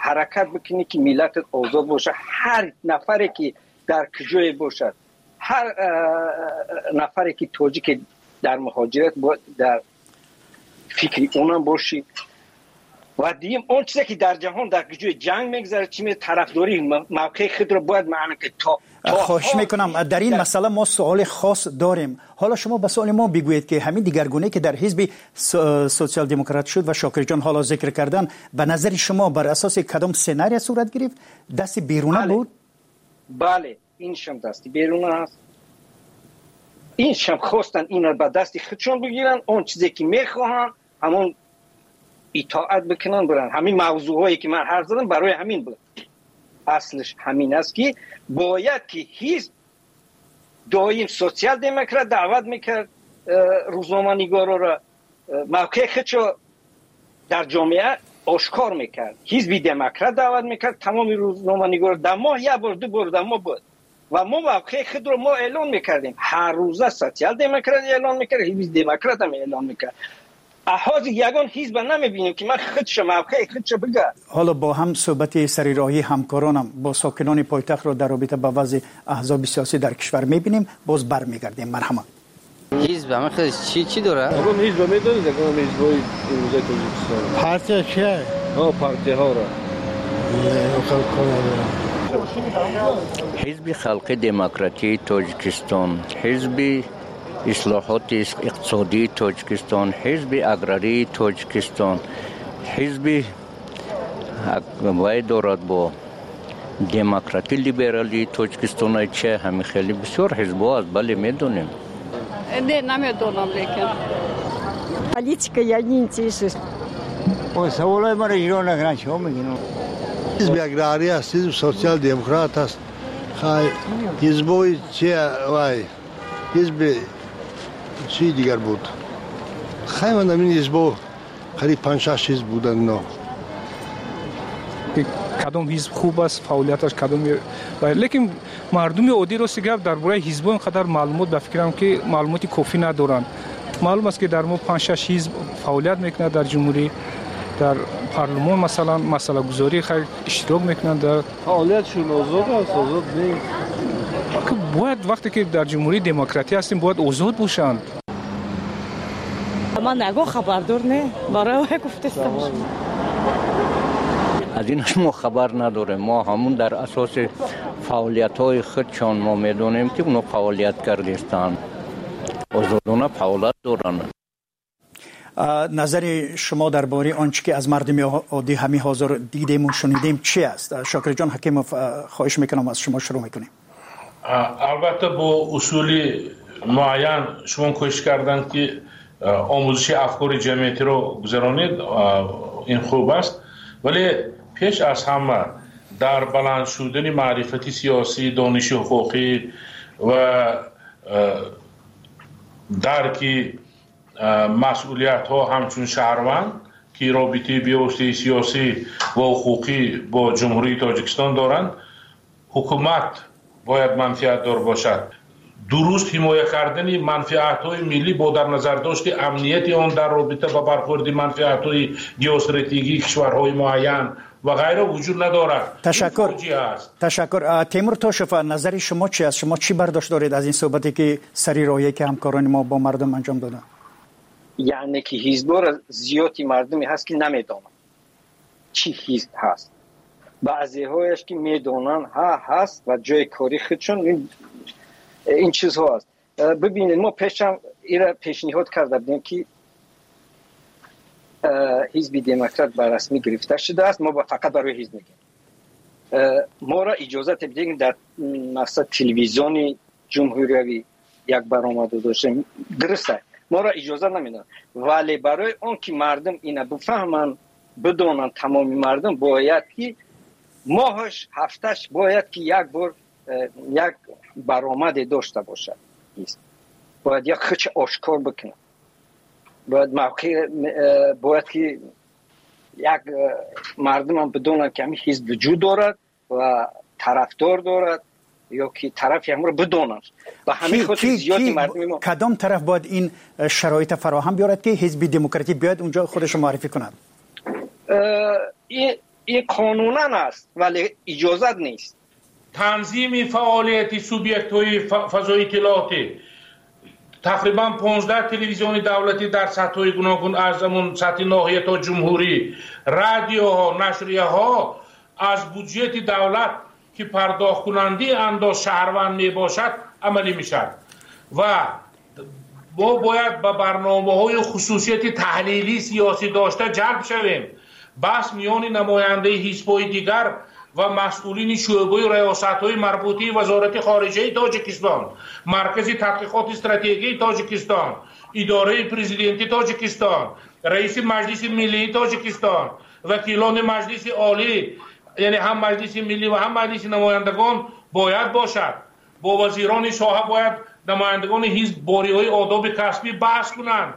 حرکت بکنی که ملت آزاد باشه. هر نفری که در کجای باشد، هر نفری که تاجیک در مهاجرت باید در فکری اونم باشی. و دیم اون چیزی که در جهان در کجای جنگ میگذره چی می طرفداری موقع خود رو باید معنی که خواهش میکنم در این مسئله ما سوال خاص داریم. حالا شما به سوال ما بگویید که همین دیگرگونه که در حزب سوسیال دموکرات شد و شاکر جان حالا ذکر کردن، به نظر شما بر اساس کدام سناریو صورت گرفت؟ دست بیرونه بود؟ بله، این شم دستی بیرونه است. این شم خواستن این رو به دستی خودشون بگیرن، اون چیزی که میخواهن همون اطاعت بکنن برن. همین موضوعایی که من حرف زدم برای همین بود. اصلش همین است که باید که حزب دایم سوسیال دموکرات دعوت میکرد روزنامه‌نگارا را، موقع خودشو در جامعه آشکار میکرد. حزب دموکرات دعوت میکرد تمام روزنامه‌نگارا در ماه یک بار دو بار در ماه بود و ما موقع خود رو ما اعلان میکردیم. هر روزه سوسیال دموکرات اعلان میکرد، حزب دموکرات هم اعلان میکرد. احاز یگان حزب نمیبینیم که من خودش موقع خودش بگه. حالا با هم صحبت سریراهی همکارانم با ساکنان پایتخت رو در رابطه با وضع احزاب سیاسی در کشور میبینیم. باز برمیگردیم. مرحبا. حزب همه خودش چی داره؟ آقا حزب میدونید که حزبای امروزه تاجیکستان پارتی چیه؟ پارتی ها را حزب خلق دموکراتی تاجیکستان، حزب اصلاحات اقتصادی تاجیکستان، حزب اگراری تاجیکستان، حزب وای دارد با دموکراتی لیبرالی تاجیکستان. چه همین خیلی بسیار حزب‌ها است. بله میدونیم. نه نمیدونم لیکن پالیتیکا یعنی چیست؟ او سوالای ما را ایران نگران شما میگین. حزب اگراری است، حزب سوسیال دموکرات است. خای حزبای چه وای حزب چی دیگر بود؟ خیلی من این حزبا قریب 5-6 حزب بودن. نه کدام حزب خوب است، فعالیتش کدام، لیکن مردم عادی رو سیگاب درباره حزب اینقدر معلومات به فکرم که معلوماتی کافی ندارن. معلوم است که در ما 5-6 حزب فعالیت میکنند در جمهوری، در پارلمان مثلا مسئله گذاری خیلی اشتراک میکنند. در فعالیتشون آزاد است، آزاد نیست. باید وقتی که در جمهوری دموکراتی هستیم باید آزاد باشند. من نگو خبردار نه، برای گفته استم. از این ما خبر نداریم. ما همون در اساس فعالیت‌های خودشان ما میدونیم که اونو فعالیت کردستان، آزادانه فعالیت دارن. نظر شما درباره آنچه که از مردم عادی همین حاضر دیدیم و شنیدیم چی است؟ شاکر جان حکیموف خواهش میکنم از شما شروع میکنیم. البته با اصولی معین شما کوشش کردن که آموزش افکار جمعیتی رو گذرانید، این خوب است، ولی پیش از همه در بلند شدن معرفتی سیاسی، دانش حقوقی و درک مسئولیت ها همچون شهروند که رابطه بیوسته سیاسی و حقوقی با جمهوری تاجیکستان دارند، حکومت باید منفعت دار باشد. درست حمایت کردن منفعت های ملی با در نظر داشت امنیت آن در رابطه با برخورد منفعت های جیوستراتژیکی کشورهای معین و غیره وجود ندارد. تشکر. تیمور توشف، نظر شما چی است؟ شما چی برداشت دارید از این صحبتی که سریراهی که همکاران ما با مردم انجام دادن؟ یعنی که حزب‌ها را زیادی مردمی هست که نمیدونن چی حزب هست، بعضی هایش که میدونن هست و جای کاری خودشون این چیزها هست. ببینید ما پیشم ایره پیشنهاد کرده بودیم که حزب دموکرات به رسمی گرفته شده است، ما فقط برای حزب میگیم. ما را اجازه بدهید در مثلا تلویزیون جمهوری یک برآمده داشتیم، درسته ما را اجازه نمیدن، ولی برای اون که مردم اینا بفهمن بدونن، تمام مردم باید که ماهش هفتش باید که یک بار یک برآمده داشته باشد، باید یک خچ آشکار بکنه، باید که یک مردم هم بدونن که همین حزب وجود دارد و طرفدار دارد یا که طرف هم رو بدونن و همین خود زیادی مردم ما. کدام طرف باید این شرایط فراهم بیارد که حزب دموکراتی بیاد اونجا خودش معرفی کند؟ این قانونا است ولی اجازت نیست. تنظیم فعالیت سوبیکت های فضای اطلاعاتی تقریبا 15 تلویزیون دولتی در سطح های گوناگون از همون سطح ناحیه تا جمهوری، رادیوها، نشریه ها از بودجه دولت که پرداخت کننده انداز شهروند می باشد عملی می شد و ما باید به برنامه های خصوصیت تحلیلی سیاسی داشته جلب شویم. بحث میان نماینده حزب‌های دیگر و مسئولین شعبه ریاست‌های مربوطه وزارت خارجه تاجیکستان، مرکز تحقیقات استراتژی تاجیکستان، اداره پرزیدنتی تاجیکستان، رئیس مجلس ملی تاجیکستان، وکیلان مجلس عالی، یعنی هم مجلس ملی و هم مجلس نمایندگان باید باشد. با وزیران ساحه باید نمایندگان حزب باری‌های آداب کسبی بحث کنند.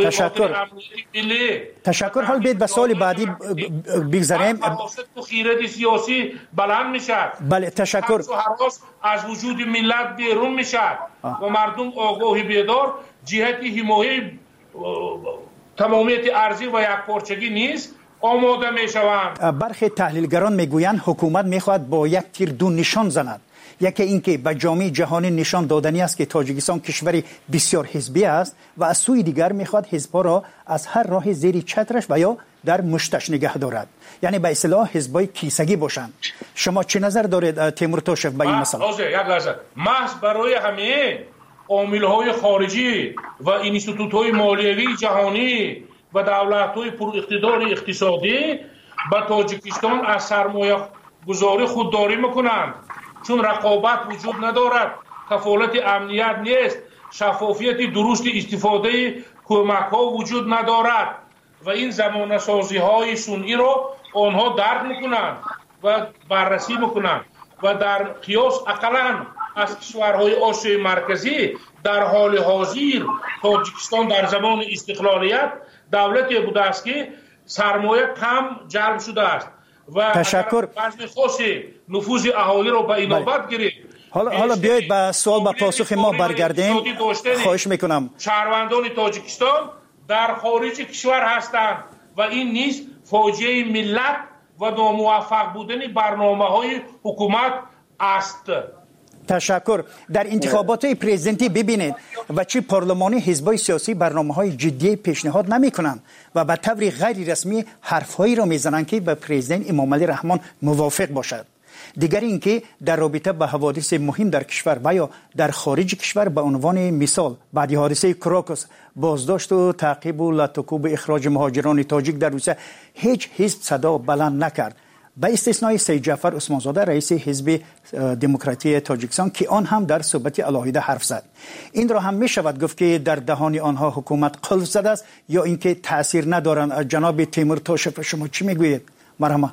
تشکر. حال بیت به سال بعدی بگذاریم. خیرات سیاسی بلند میشد. بله تشکر. از وجود ملت بیرون میشد و مردم آگاهی بیدار جهت حمایت تمامیت ارضی و یکپارچگی نیست آماده میشوند. برخی تحلیلگران میگویند حکومت میخواهد با یک تیر دو نشان زند. یکی اینکه به جامعه جهانی نشان دادنی است که تاجیکستان کشوری بسیار حزبی است و از سوی دیگر میخواد حزب‌ها را از هر راه زیر چترش و یا در مشتش نگه دارد، یعنی به اصطلاح حزب‌های کیسگی باشند. شما چه نظر دارید تیمور توشف به این مسئله؟ یک لحظه. محض برای همین عامل‌های خارجی و اینستیتوت‌های مالیوی جهانی و دولت‌های پر اقتدار اقتصادی به تاجیکستان از سرمایه گذاری خودداری میکنند، چون رقابت وجود ندارد، کفالت امنیت نیست، شفافیت درست استفاده کمک ها وجود ندارد و این زمانه سازی های سنئی را آنها درک میکنند و بررسی میکنند و در قیاس اقلا از کشورهای آسیای مرکزی در حال حاضر تاجیکستان در زمان استقلالیت دولتی بوده است که سرمایه کم جلب شده است و تشکر. بعضی خاصی نفوذ اهالی رو به اینابت گرفت. حالا بیایید به سوال به پاسخ ما برگردیم. خواهش میکنم. شهروندان تاجیکستان در خارج کشور هستند و این نیز فاجعه ملت و ناموفق بودن برنامه‌های حکومت است. تشکر. در انتخابات پرزیدنتی ببینید و چه پارلمانی حزب‌های سیاسی برنامه‌های جدی پیشنهاد نمی‌کنند و به طور غیر رسمی حرف‌هایی را می‌زنند که به پرزیدنت امام علی رحمان موافق باشد. دیگر اینکه در رابطه با حوادث مهم در کشور و یا در خارج کشور به عنوان مثال بعد حادثه کراکوس، بازداشت و تعقیب و لاتوکوب اخراج مهاجران تاجیک در روسیه هیچ حزب صدا بلند نکرد، به استثنای سید جعفر عثمانزاده رئیس حزب دموکراتی تاجیکستان که آن هم در صحبت علاهیده حرف زد. این را هم می شود گفت که در دهان آنها حکومت قلف زده است یا اینکه تاثیر ندارند. جناب تیمور توشف شما چی میگویید؟ مرحبا.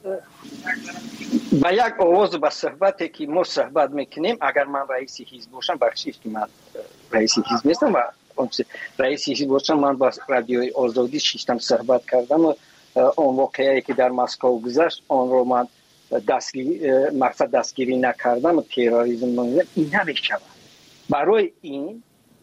با یک آواز به صحبتی که ما صحبت میکنیم، اگر من رئیس حزب باشم، بخشید که من رئیس حزب نیستم و رئیس حزب باشم، من با رادیوی آزادی شیشتم صحبت کردم و اون واقعی که در مسکو گذشت آن رو من مقصد دستگیری نکردم و تروریسم نمیدونم، این نمیشود. برای این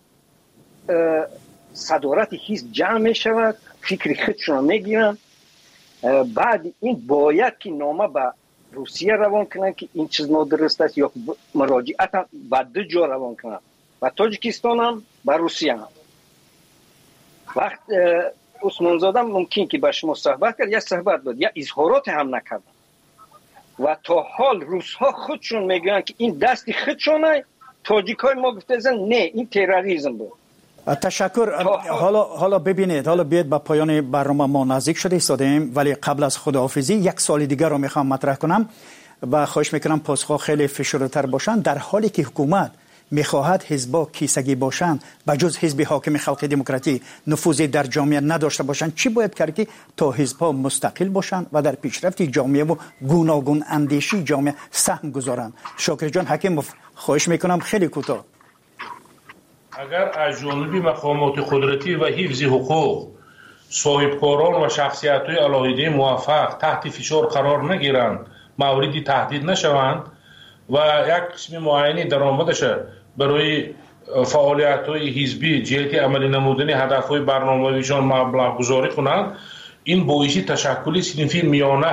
صدارت حزب جمع میشود، فکر خودشون رو میگیرن، بعد این باید که نامه به روسیه روان کنن که این چیز نادرست است یا مراجعت هم به دو جا روان کنن، و تاجیکستان هم به روسیه هم. وقت عثمانزاده ممکن که با شما صحبت کرد، یا صحبت بود یا اظهارات هم نکردن و تا حال روس‌ها خودشون میگن که این دست خودشونه، تاجیک‌های ما گفتن نه این تروریسم بود. تشکر. حالا ببینید، حالا بیاید به پایان برنامه ما نزدیک شده ایستادیم، ولی قبل از خداحافظی یک سوال دیگر رو میخوام مطرح کنم و خواهش میکنم پاسخ خیلی فشرده‌تر باشن. در حالی که حکومت میخواهد حزب‌ها کیسگی باشند و جز حزب حاکم خلق دموکراتی نفوذی در جامعه نداشته باشند، چی باید کرد که تا حزب‌ها مستقل باشند و در پیشرفت جامعه و گوناگون اندیشی جامعه سهم گذارند؟ شاکر جان حکیم، خواهش میکنم خیلی کوتاه. اگر از جانب مقامات قدرتی و حفظ حقوق صاحبکاران و شخصیت‌های علاهیده موفق تحت فشار قرار نگیرند، موردی تهدید نشوند و یک قسم معینی درآمدش برای فعالیت‌های حزبی جهت عملی نمودن هدف‌های برنامه‌ایشان مبلغ گذاری کنند، این باعث تشکل صنفی میانه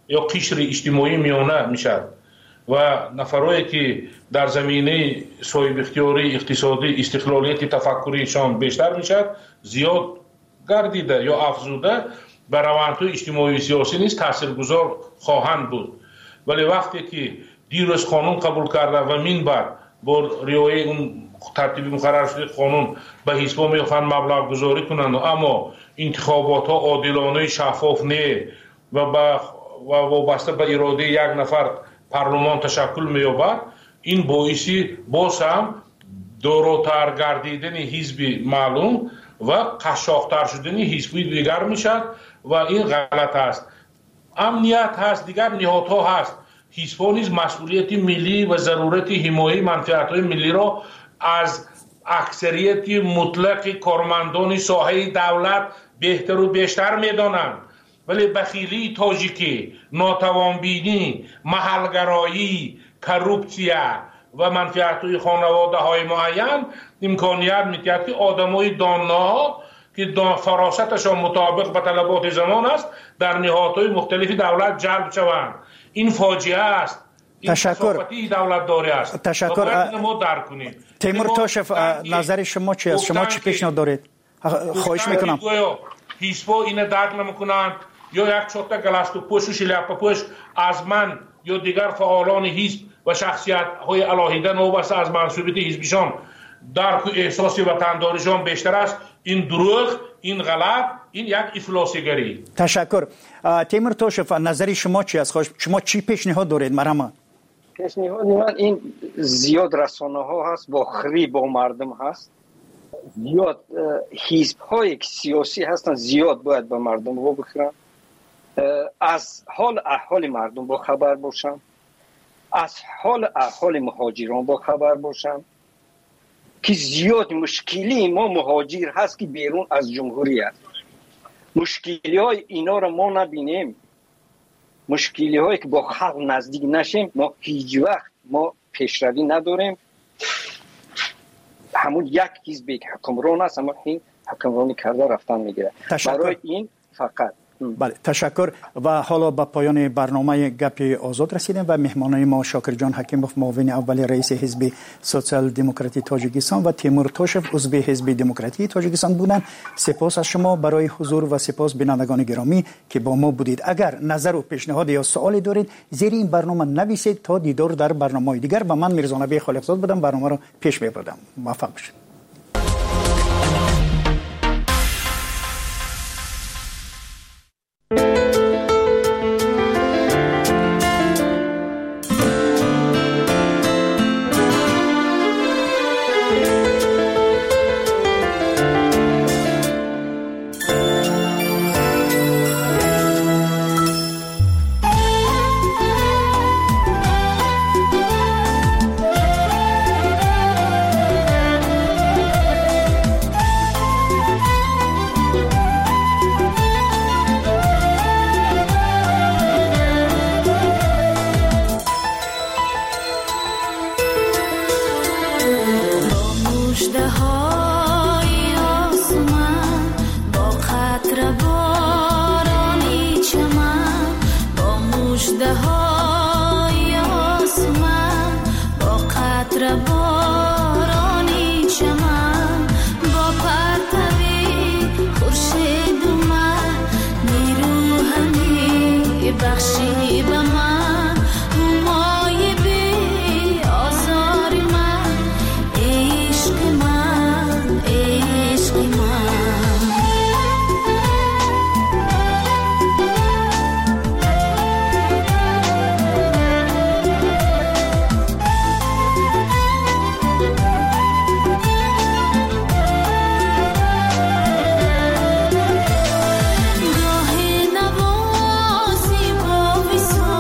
یا قشر اجتماعی میانه میشد و نفرایی که در زمینه صاحب اختیاری اقتصادی استقلالیت تفکریشان بیشتر میشد زیاد گردیده یا افزوده به روندهای اجتماعی و سیاسی نیز تاثیرگذار خواهند بود. ولی وقتی که دیروز قانون قبول کرده و من بعد با رعایت اون ترتیب مقرر شده قانون به حزب‌ها میخوان مبلغ گذاری کنند اما انتخابات ها عادلانه شفاف نه و وابسته به اراده یک نفر پارلمان تشکل می‌یابد، این باعثی باز هم دوراتر گردیدن حزب معلوم و قشاق‌تر شدن حزبی دیگر میشد و این غلط است. امنیت هست، دیگر نهادها هست. حزب‌ها نیز مسئولیت ملی و ضرورت حمایت منفعت‌های ملی را از اکثریت مطلق کارمندان ساحه دولت بهتر و بیشتر می‌دانند. ولی بخیلی تاجیکی، ناتوانبینی، محلگرایی، کروپسیا و منفعت‌های خانواده‌های معین امکانیت می‌دهد که آدم‌های دانا که فراستشان مطابق به طلبات زمان است در نهادهای مختلف دولت جلب شوند. این فاجعه است. این کثافتی دولت داری است. تشکر. ما درک کنیم. تیمور توشف، نظر شما چی است؟ شما چی پیشنهاد دارید؟ خواهش میکنم. حزب‌ها این درک نمی‌کنند یا یک چوتا گلاستو پوش و شلیاپا پوش از من یا دیگر فعالان حزب و شخصیت‌های علاهیده نوبسته از منصوبیت حزبشان درک و احساس وطنداریشان بیشتر است. این دروغ، این غلط، این یک افلاسیگری. تشکر. تیمور توشف، نظر شما چی است؟ شما چی پیشنهاد دارید؟ مرحبا. پیشنهاد من این زیاد رسانه ها هست با خری با مردم هست، زیاد حزب های سیاسی هستن، زیاد باید به مردم رو بخورن، از حال احوال مردم با خبر باشن، از حال احوال مهاجران با خبر باشن که زیاد مشکلی ما مهاجر هست که بیرون از جمهوریت. مشکلی های اینا رو ما نبینیم، مشکلی هایی که با خلق نزدیک نشیم، ما هیچ وقت ما پیشروی نداریم. همون یک حزب که حکمران است اما این حکمرانی کرده رفتن میگیره. برای این فقط بله، تشکر. و حالا به پایان برنامه گپ آزاد رسیدیم و مهمانان ما شاکر جان حکیموف، معاون اول رئیس حزب سوسیال دموکراتی تاجیکستان و تیمور توشف، عضو حزب دموکراتی تاجیکستان بودند. سپاس از شما برای حضور و سپاس بینندگان گرامی که با ما بودید. اگر نظر و پیشنهاد یا سوالی دارید زیر این برنامه نویسید تا دیدار در برنامه‌های دیگر. و من میرزا نبی خالقزاد بودم، برنامه را پیش میبردم. موفق باشید. گاه نوازی با وصال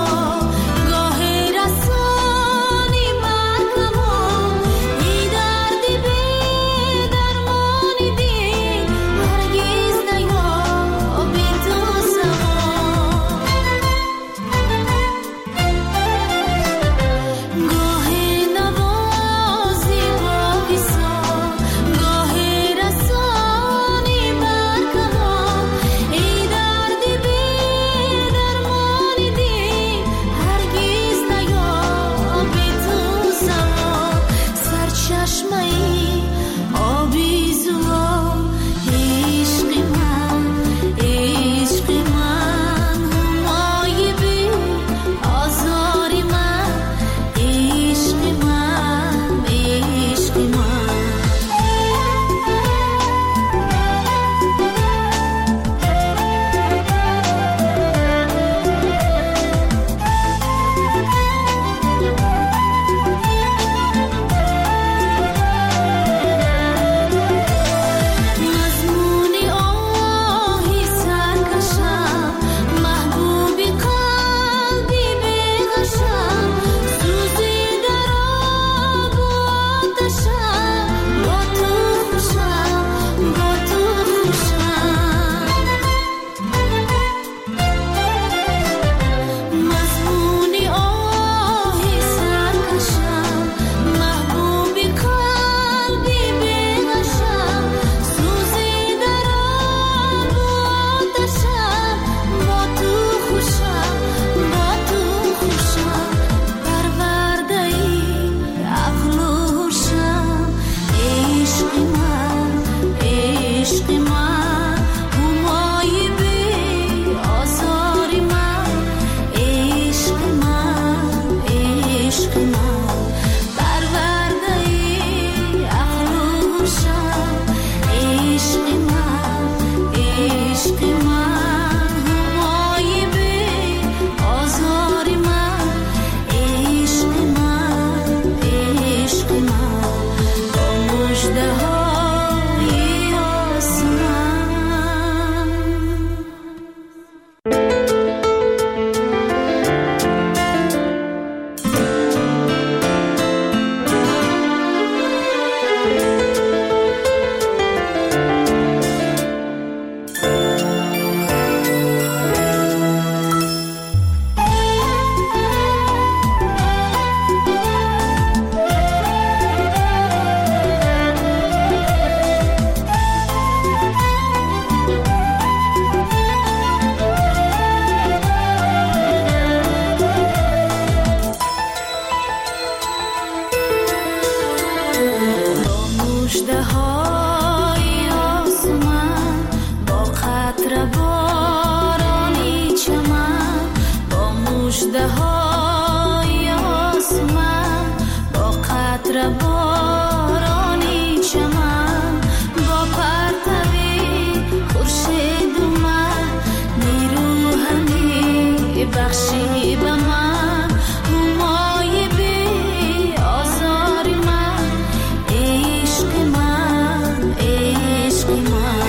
بخشی به من همای بی آزار من عشق من عشق من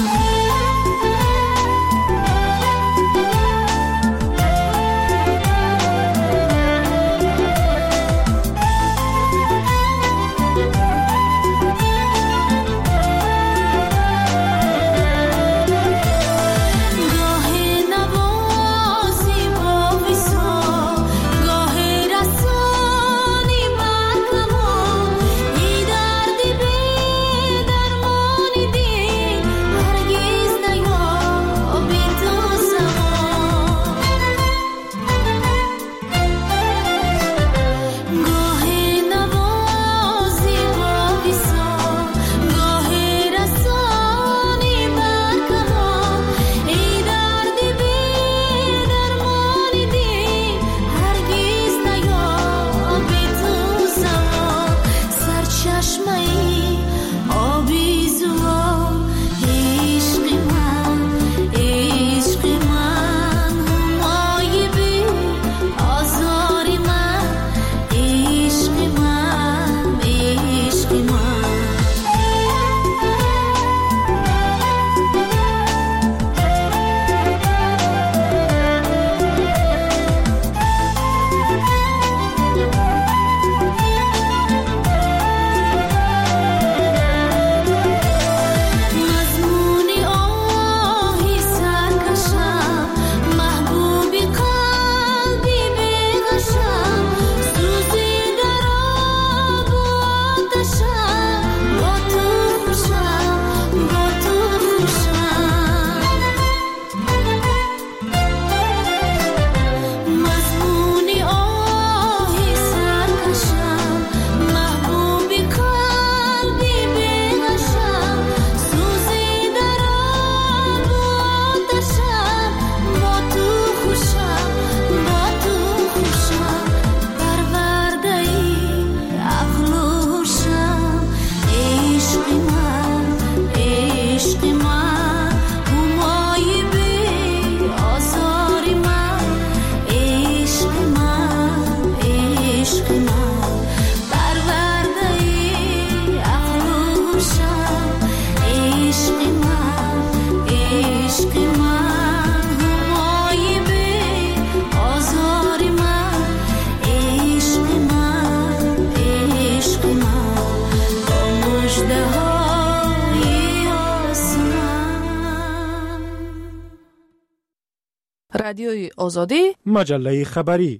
رادیوی آزادی مجله خبری.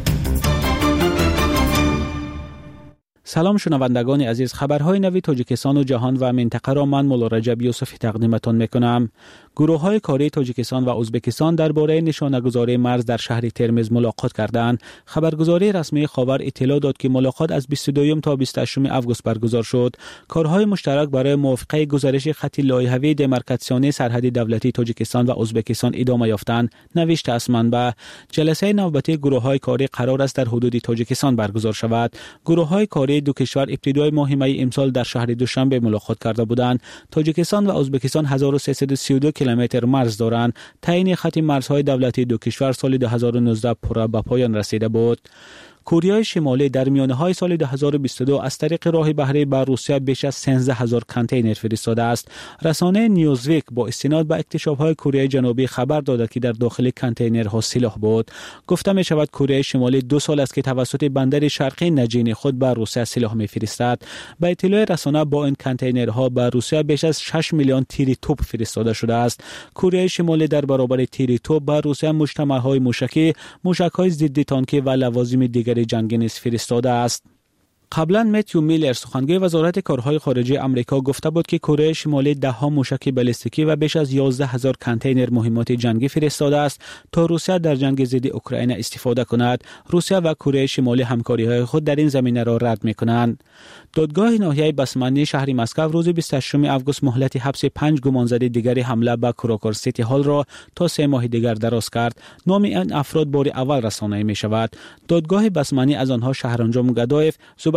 سلام شنوندگان عزیز، خبرهای نوی تاجیکستان و جهان و منطقه را من مولا رجب یوسفی تقدیمتان میکنم. گروه‌های کاری تاجیکستان و ازبکستان درباره نشانه‌گذاری مرز در شهر ترمز ملاقات کردند. خبرگزاری رسمی خاور اطلاع داد که ملاقات از 22 تا 28 آگوست برگزار شد. کارهای مشترک برای موافقه گزارش خط لایحه‌ای دمارکاسیون سرحدی دولتی تاجیکستان و ازبکستان ادامه یافتند. نوشته است منبع. جلسه نوبتی گروه‌های کاری قرار است در حدود تاجیکستان برگزار شود. گروه‌های کاری دو کشور ابتدای ماه می امسال در شهر دوشنبه ملاقات کرده بودند. تاجیکستان و ازبکستان 1332 کیلومتر مرز دارند. تعیین خط مرزهای دولتی دو کشور سال 2019 به پایان رسیده بود. کره شمالی در میانه‌های سال 2022 از طریق راه بحری به روسیه بیش از 13000 کانتینر فرستاده است. رسانه نیوزویک با استناد به اکتشاف‌های کره جنوبی خبر داده که در داخل کانتینرها سلاح بود. گفته می شود کره شمالی 2 سال است که توسط بندر شرقی نجین خود به روسیه سلاح می‌فرستد. به اطلاع رسانه با این کانتینرها به روسیه بیش از 6 میلیون تیر توپ فرستاده شده است. کره شمالی در برابر تیر توپ به روسیه مجتمع‌های موشکی، موشک‌های ضد تانکی و لوازم دیگر جنگی نیز فرستاده است. قبلا متیو میلر سخنگوی وزارت کارهای خارجه آمریکا گفته بود که کره شمالی 10 موشک بالستیکی و بیش از 11000 کانتینر مهمات جنگی فرستاده است تا روسیه در جنگ ضد اوکراین استفاده کند. روسیه و کره شمالی همکاری‌های خود در این زمینه را رد می‌کنند. دادگاه ناحیه بسمانی شهر مسکو روز 28 آگوست مهلت حبس 5 گمانزده دیگر حمله به کراکر سیتی هال را تا 3 ماه دیگر دراز کرد. نام این افراد بار اول رسانه‌ای می‌شود. دادگاه بسمانی از آنها شهرانجام گدایف،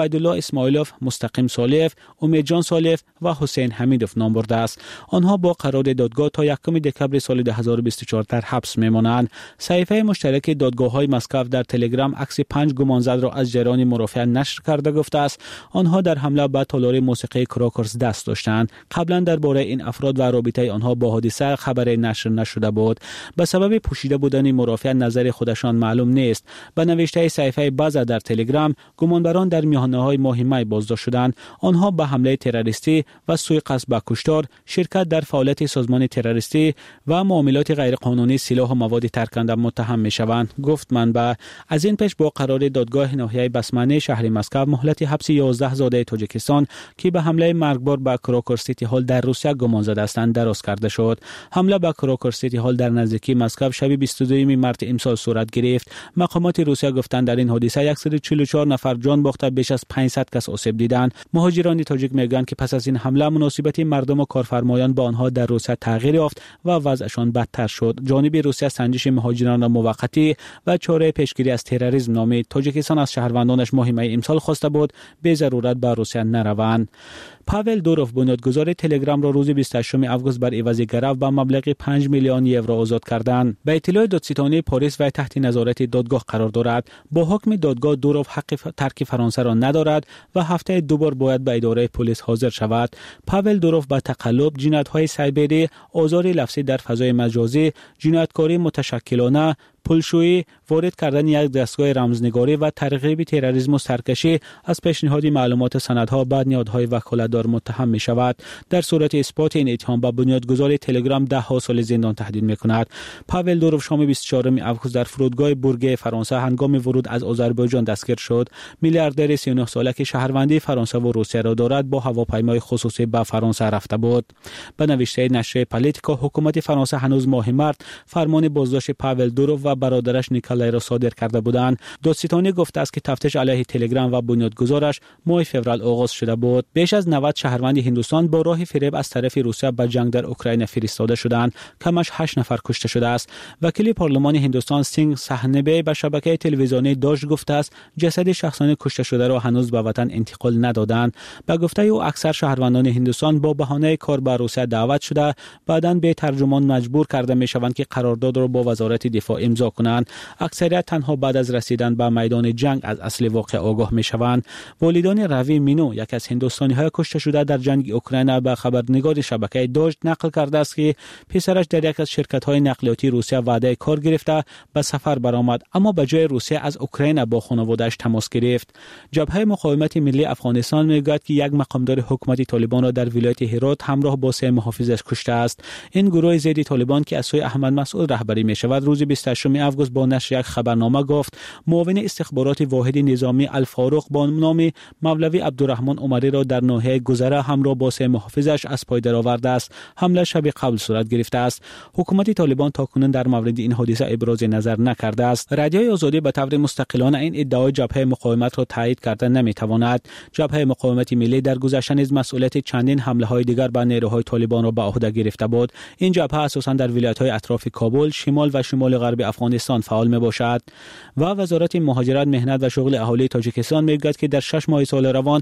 عبیدالله اسماعیلوف، مستقیم صالح، امیدجان صالح و حسین حمیدوف نام برده است. آنها با قرار دادگاه تا 1 دکبر سال 2024 در حبس میمانند. صحیفه مشترک دادگاه‌های مسکو در تلگرام عکس 5 گمانزد را از جریان مرافعه نشر کرده گفته است آنها در حمله به تالار موسیقی کراکرز دست داشتند. قبلا درباره این افراد و رابطه آنها با حادثه خبری نشر نشده بود. به سبب پوشیده بودن مرافعه نظر خودشان معلوم نیست. به نوشته صحیفه بازا در تلگرام، گمانبران در میانه‌های ماه می بازداشت شدند. آنها به حمله تروریستی و سوء قصد به کشتار، شرکت در فعالیت سازمان تروریستی و معاملات غیرقانونی سلاح و مواد ترکنده متهم می‌شوند. گفت منبع. از این پیش با قرار دادگاه ناحیه بسمانه شهر مسکو مهلت حبس 11 زاده تاجیکستان که به حمله مرگبار به کراکر سیتی هال در روسیه گمانزده هستند دراز کرده شد. حمله به کراکر سیتی هال در نزدیکی مسکو شب 22 مارس امسال صورت گرفت. مقامات روسیه گفتند در این حادثه 144 نفر جان باخته، بیش از 500 کس آسیب دیدند. مهاجران تاجیک میگویند که پس از این حمله مناسبت مردم و کارفرمایان با آنها در روسیه تغییر یافت و وضعشان بدتر شد. جانب روسیه سنجش مهاجران را موقتی و چاره پیشگیری از تروریسم نامید. تاجیکستان از شهروندانش ماه می امسال خواسته بود به ضرورت به روسیه نروند. پاول دوروف بنیادگذار تلگرام را روز 28 آگوست بر عوض گرو به مبلغ 5 میلیون یورو آزاد کردند. به اطلاع دادستانی پاریس و تحت نظارت دادگاه قرار دارد. با حکم دادگاه دوروف حق ترک فرانسه را ندارد و هفته 2 بار باید به اداره پلیس حاضر شود. پاول دوروف با تقلب، جنایت‌های سایبری، آزار لفظی در فضای مجازی، جنایتکاری متشکلانه، پولشویی، وارد کردن یک دستگاه رمزنگاری و ترغیب تروریسم و سرکشی از پیشنهاد معلومات سندها به نهادهای وکالتدار متهم می شود. در صورت اثبات این اتهام به بنیادگذار تلگرام 10 سال زندان تهدید می کند. پاول دوروف شام 24 آگوست در فرودگاه بورگ فرانسه هنگام ورود از آذربایجان دستگیر شد. میلیاردر 39 ساله که شهروندی فرانسه و روسیه را دارد با هواپیمای خصوصی به فرانسه رفته بود. به نوشته نشر پالیتیکا، حکومت فرانسه هنوز ماه مارس فرمان بازداشت پاول دوروف و برادرش نیکولای را صادر کرده بودند. دادستانی گفته است که تفتیش علیه تلگرام و بنیادگذارش ماه فوریه آغاز شده بود. بیش از 90 شهروند هندوستان با راه فریب از طرف روسیه به جنگ در اوکراین فرستاده شدند. کمش 8 نفر کشته شده است. وکیل پارلمان هندوستان سینگ سهنبی به شبکه تلویزیونی داش گفته است جسد شخصان کشته شده را هنوز به وطن انتقال ندادند. به گفته او اکثر شهروندان هندوستان با بهانه کار به روسیه دعوت شده بعداً به ترجمان مجبور کرده می شوند که قرارداد را با وزارت دفاع امضا کنند. اکثریت تنها بعد از رسیدن به میدان جنگ از اصل واقع آگاه می شوند. والدان روی مینو، یک از هندوستانی های کشته شده در جنگ اوکراین، به خبرنگار شبکه داش نقل کرده است که پسرش در یک از شرکت های نقلیاتی روسیه وعده کار گرفته به سفر برآمد، اما به جای روسیه از اوکراین با خانواده‌اش تماس گرفت. جبهه مقاومت ملی افغانستان میگوید که یک مقامدار حکومت طالبان را در ولایت هرات همراه با 3 محافظش کشته است. این گروه ضد طالبان که از سوی احمد مسعود رهبری می شود روز 28 آگوست با نشر یک خبرنامه گفت معاون استخبارات واحد نظامی الفاروق با نام مولوی عبدالرحمن عمری را در ناحیه گذره همراه با 3 محافظش از پای درآورده است. حمله شب قبل صورت گرفته است. حکومت طالبان تاکنون در مورد این حادثه ابراز نظر نکرده است. رادیوی آزادی به طور مستقلانه این ادعای جبهه مقاومت را تایید کرده نمیتواند. جبهه مقاومت ملی در گذشته نیز مسئولیت چندین حمله های دیگر به نیروهای طالبان را به عهده گرفته بود. این جبهه اساساً در ولایت‌های اطراف کابل، شمال و شمال غرب افغانستان فعال میباشد. و وزارت مهاجرت، مهنت و شغل اهالی تاجیکستان میگوید که در 6 ماه سال روان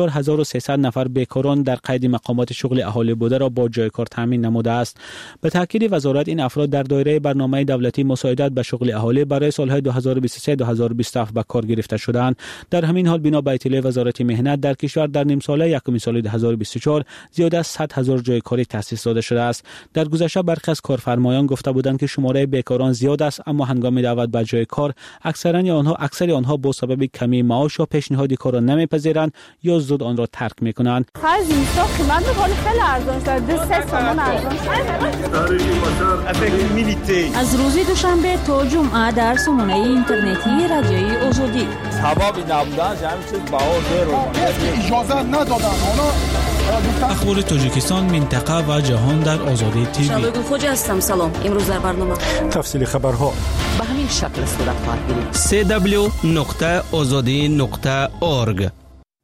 4300 نفر بیکاران در قید مقامات شغل اهالی بوده را با جای کار تامین نموده است. به تاکید وزارت این افراد در دایره برنامه دولتی مساعدت به شغل اهالی برای سالهای 2023-2027 به کار گرفته شدند. در همین حال بنا به اطلاع وزارت مهنت در کشور در نیم ساله یکم سال 2024 زیاد از 100,000 جای کاری تأسیس داده شده است. در گذشته برخی از کارفرمایان گفته بودند که شماره بیکاران زیاد است، اما هنگام دعوت به جای کار اکثر آنها با سبب کمی معاش و پیشنهاد کار را نمیپذیرند یا زود آن را ترک میکنند. خرج اینستا قیمت میکنه خیلی ارزان شده، 3 تومان ارزان شده. از روز دوشنبه تا جمعه در سامانه اینترنتی رادیوی آزادی. سبب نبودن همین چیز اجازه ندادن. اخبار تاجیکستان، منطقه و جهان در آزادی تیوی. شادو خوجا هستم. سلام. امروز در برنامه تفصیل خبرها به همین شکل صورت خواهد گرفت. www.azadi.org.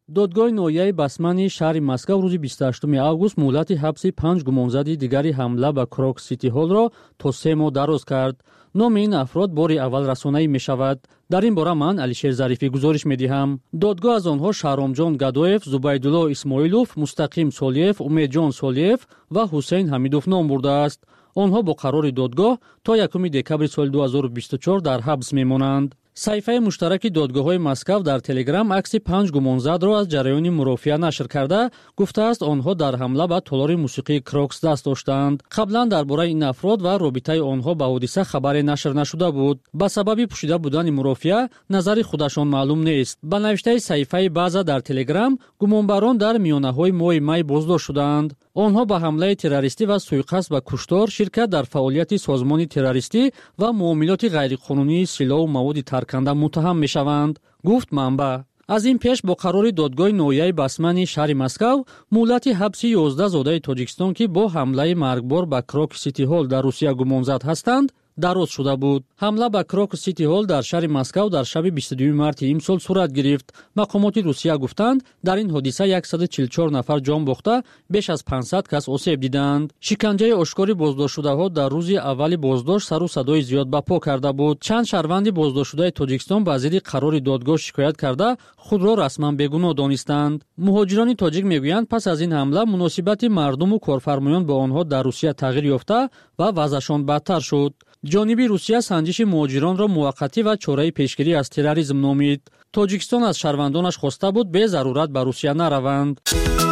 دادگاه ناحیه بسمانی شهر مسکو روز 28 آگوست مهلت حبس 5 گمانزد دیگری حمله به کروک سیتی هال را تا 3 ماه دراز کرد. نام این افراد بار اول رسانه‌ای می شود. در این باره من علیشیر ظریفی گزارش می دهم. دادگاه از آنها شهرامجان گدویف، زبیدالله اسماعیلوف، مستقیم سالیف، امیدجان سالیف و حسین حمیدوف نام برده است. آنها با قرار دادگاه تا 1 دکبر سال 2024 در حبس می مانند. صحیفه مشترک دادگاه‌های مسکو در تلگرام عکس 5 گمانزد را از جریان مرافعه نشر کرده گفته است آنها در حمله به تالار موسیقی کروکس دست داشتند. قبلا درباره این افراد و رابطه آنها با حادثه خبری نشر نشده بود. به سبب پوشیده بودن مرافعه نظر خودشان معلوم نیست. با نوشته صحیفه بازا در تلگرام گمانبران در میانه‌های ماه می بازداشت شدند. آنها با حمله تروریستی و سوءقصد و کشتار، شرکت در فعالیت سازمان تروریستی و معاملات غیرقانونی سلاح و مواد ترکنده متهم می‌شوند، گفت منبع. از این پیش با قرار دادگاه ناحیه بسمانی شهر مسکو مهلت حبس 11 زاده تاجیکستان که با حمله مرگبار به کروک سیتی هال در روسیه گمانزد هستند دراز شده بود. حمله به کروک سیتی هال در شهر مسکو در شب 22 مارس امسال صورت گرفت. مقامات روسیه گفتند در این حادثه 144 نفر جان باخته، بیش از 500 کس آسیب دیدند. شکنجه آشکار بازداشت شده‌ها در روز اول بازداشت سر و صدای زیاد برپا کرده بود. چند شهروند بازداشت شده تاجیکستان با ضد قرار دادگاه شکایت کرده خود را رسما بیگناه دانستند. مهاجران تاجیک میگویند پس از این حمله مناسبت مردم و کارفرمایان با آنها در روسیه تغییر یافته و وضعشان بدتر شد. جانب روسیه سنجش مهاجران را موقتی و چاره پیشگیری از تروریسم نامید. تاجیکستان از شهروندانش خواسته بود به ضرورت به روسیه نروند.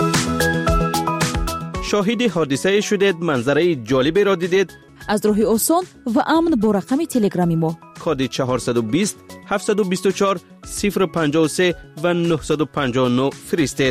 شاهد حادثه شدید، منظره جالبی را دیدید؟ از راه آسان و امن با رقم تلگرامی ما کد 420 724 053 و 959 فرستید.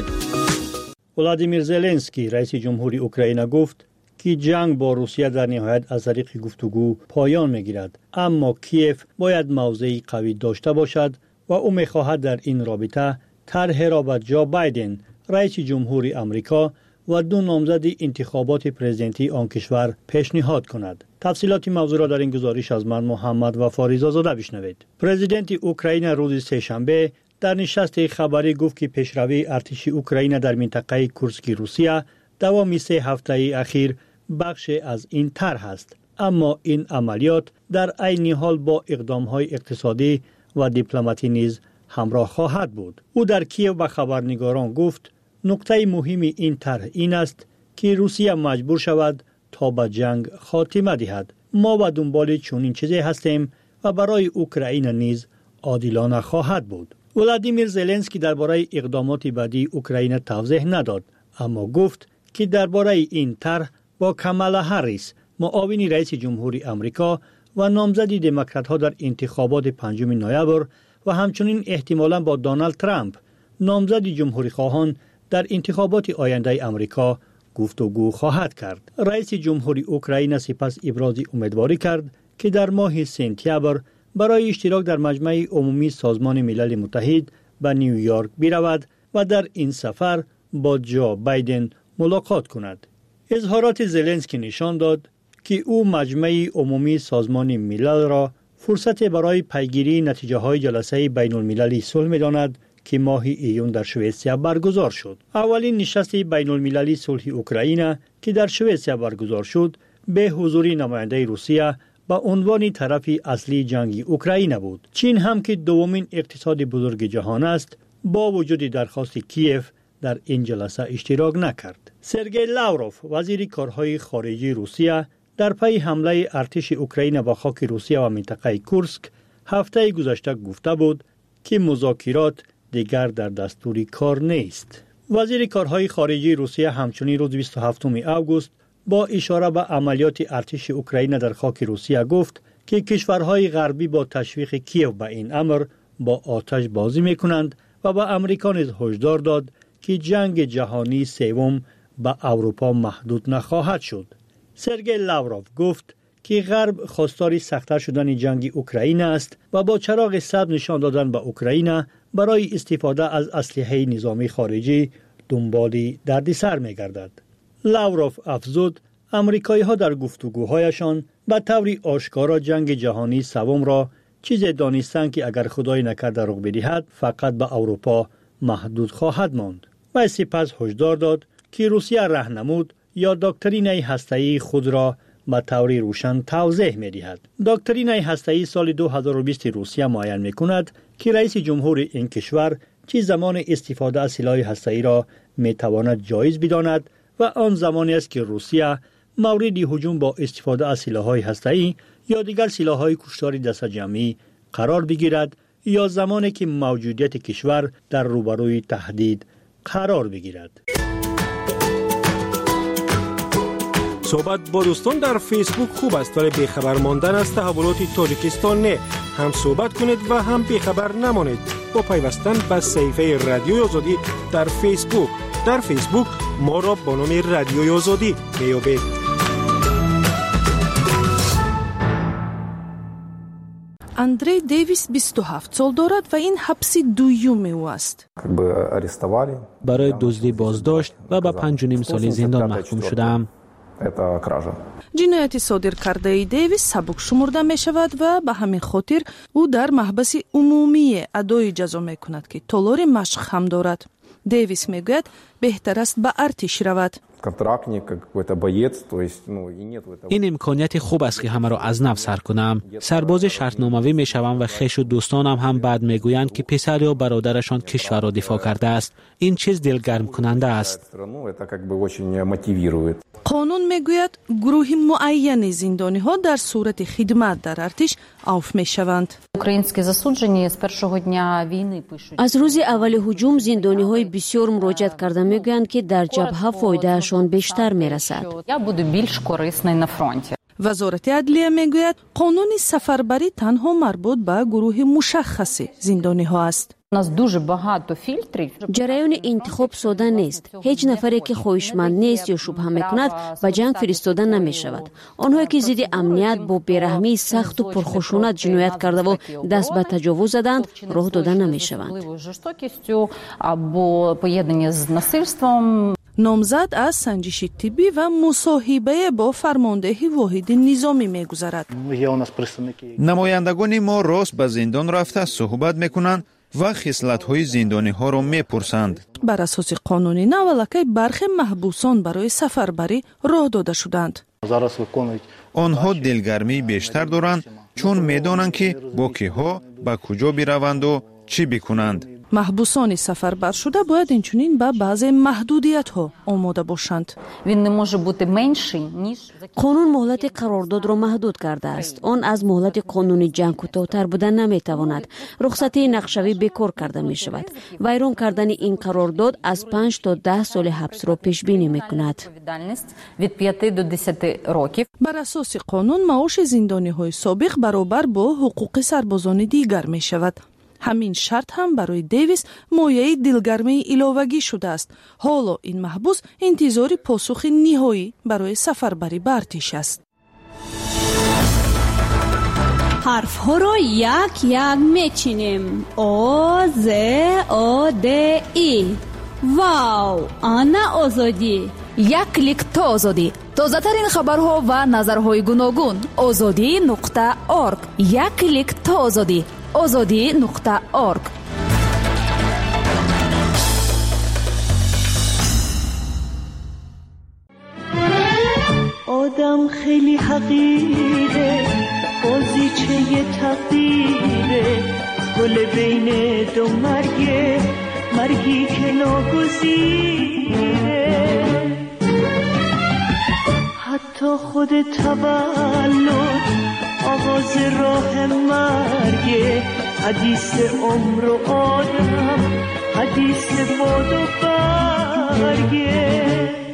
ولادیمیر زلنسکی رئیس جمهوری اوکراین گفت که جنگ با روسیه در نهایت از طریق گفتگو پایان می‌گیرد، اما کیف باید موضعی قوی داشته باشد و او می‌خواهد در این رابطه طرح را به جو بایدن رئیس جمهوری آمریکا و 2 نامزد انتخابات پرزیدنتی آن کشور پیشنهاد کند. تفصیلات موضوع را در این گزارش از من محمد وفا رضازاده بشنوید. پرزیدنت اوکراین روز سه‌شنبه در نشست خبری گفت که پیشروی ارتش اوکراین در منطقه کورسک روسیه دوام 3 هفته اخیر بخش از این طرح است، اما این عملیات در عین حال با اقدام‌های اقتصادی و دیپلماتی نیز همراه خواهد بود. او در کیف به خبرنگاران گفت نکته مهم این طرح این است که روسیه مجبور شود تا به جنگ خاتمه دهد. ما به دنبال چنین چیزی هستیم و برای اوکراین نیز عادلانه خواهد بود. ولادیمیر زلنسکی درباره اقدامات بعدی اوکراین توضیح نداد، اما گفت که درباره این طرح با کامالا هریس معاون رئیس جمهوری آمریکا و نامزد دموکرات‌ها در انتخابات 5 نوامبر و همچنین احتمالاً با دونالد ترامپ نامزد جمهوری خواهان در انتخابات آینده آمریکا گفتگو خواهد کرد. رئیس جمهوری اوکراین سپس ابراز امیدواری کرد که در ماه سپتامبر برای اشتراک در مجمع عمومی سازمان ملل متحد به نیویورک برود و در این سفر با جو بایدن ملاقات کند. اظهارات زلنسکی نشان داد که او مجمع عمومی سازمان ملل را فرصت برای پیگیری نتیجه های جلسه بین المللی صلح می‌داند که ماه ایون در سوئیسیا برگزار شد. اولین نشست بین المللی صلح اوکراین که در سوئیسیا برگزار شد به حضور نماینده روسیه به عنوان طرف اصلی جنگ اوکراین بود. چین هم که دومین اقتصاد بزرگ جهان است با وجود درخواست کیف در این جلسه اشتراک نکرد. سرگئی لاوروف وزیر کارهای خارجه روسیه در پی حمله ارتش اوکراین به خاک روسیه و منطقه کورسک هفته گذشته گفته بود که مذاکرات دیگر در دستور کار نیست. وزیر کارهای خارجه روسیه همچنین روز 27 آگوست با اشاره به عملیات ارتش اوکراین در خاک روسیه گفت که کشورهای غربی با تشویق کیف به این امر با آتش بازی می‌کنند و به امریکا نیز هشدار داد که جنگ جهانی سوم به اروپا محدود نخواهد شد. سرگئی لاوروف گفت که غرب خواستار سخت‌تر شدن جنگ اوکراین است و با چراغ سبز نشان دادن به اوکراین برای استفاده از اسلحه نظامی خارجی دنبال دردسر می‌گردد. لاوروف افزود امریکایی‌ها در گفتگوهایشان به طور آشکارا جنگ جهانی سوم را چیزی دانستند که اگر خدای نکرده رخ بدهد فقط به اروپا محدود خواهد ماند و سپس هشدار داد که روسیه راهنمود یا دکترینه هسته‌ای خود را به طور روشن توضیح می‌دهد. دکترینه هسته‌ای سال 2020 روسیه معین می‌کند که رئیس جمهور این کشور چه زمان استفاده از سلاح هسته‌ای را می‌تواند جایز بداند و آن زمانی است که روسیه مورد هجوم با استفاده از سلاح‌های هسته‌ای یا دیگر سلاح‌های کشتار دست جمعی قرار بگیرد یا زمانی که موجودیت کشور در روبروی تهدید قرار بگیرد. صحبت با دوستان در فیسبوک خوب است ولی بیخبر ماندن از تحولات تاجیکستان نه. هم صحبت کنید و هم بیخبر نمانید با پیوستن به صفحه رادیوی آزادی در فیسبوک. در فیسبوک ما را با نام رادیوی آزادی میابید. اندری دیویس 27 سال دارد و این حبس دوم او است. برای دزدی بازداشت و به 5.5 سال زندان محکوم شدم. جنایت صادر کرده دیویس سبک شمرده می شود و به همین خاطر او در محبس عمومی ادای جزا می کند که تالار مشق هم دارد. دیویس می گوید بهتر است به ارتش رود. این امکانیت خوب است که همه را از نو سر کنم. سرباز شرطنامه‌ای می شوم و خویش و دوستانم هم بعد می گویند که پسر یا برادرشان کشور را دفاع کرده است. این چیز دلگرم کننده است. قانون می گوید گروه معین زندانی ها در صورت خدمت در ارتش عفو می شوند. از روز اول هجوم زندانی های بسیار مراجعت کرده می گویند که در جبهه فایدهشان بیشتر می رسد. وزارت عدلیه می گوید قانون سفربری تنها مربوط به گروه مشخص زندانی ها است. جریان انتخاب ساده نیست. هیچ نفری که خواهشمند نیست یا شبهه میکند به جنگ فرستاده نمی شود. آنهایی که ضد امنیت با بیرحمی سخت و پرخشونت جنایت کرده و دست به تجاوز زدند راه داده نمی شوند. نامزد از سنجش طبی و مصاحبه با فرماندهی واحد نظامی می‌گذرد. نمایندگان ما راست به زندان رفته صحبت می‌کنند و خصلت‌های زندانی‌ها را می‌پرسند. بر اساس قانونی نولکی برخی محبوسان برای سفربری راه داده شدند. آنها دلگرمی بیشتر دارند چون می‌دانند که با کیها به کجا بروند و چی بکنند. محبوسان سفربر شده باید اینچنین به بعضی محدودیت ها آماده باشند. قانون مهلت قرارداد را محدود کرده است. آن از مهلت قانون جنگ کوتاه‌تر بودن نمیتواند. رخصتی نقشوی بیکار کرده می شود. ویران کردن این قرارداد از 5 تا 10 سال حبس را پیش بینی می کند. بر اساس قانون معاش زندانی های سابق برابر با حقوق سربازان دیگر می شود. همین شرط هم برای دیویس مایه دلگرمی علاوگی شده است. حالا این محبوس انتظار پاسخ نهایی برای سفربری به ارتش است. حرف ها را یک یک میچینیم. آ ز آ د ای. واو، آنا آزادی. یک کلیک تا آزادی. تازه ترین خبرها و نظرهای گوناگون. azadi.org. یک کلیک تا آزادی. azadi.org. آدم خیلی حقیره، بازیچه تقدیره، گل بین دو مرگه، مرگی که ناگزیره. حتی خود تولد آغاز راه مرگه، حدیث عمر و آدم، حدیث باد و برگه.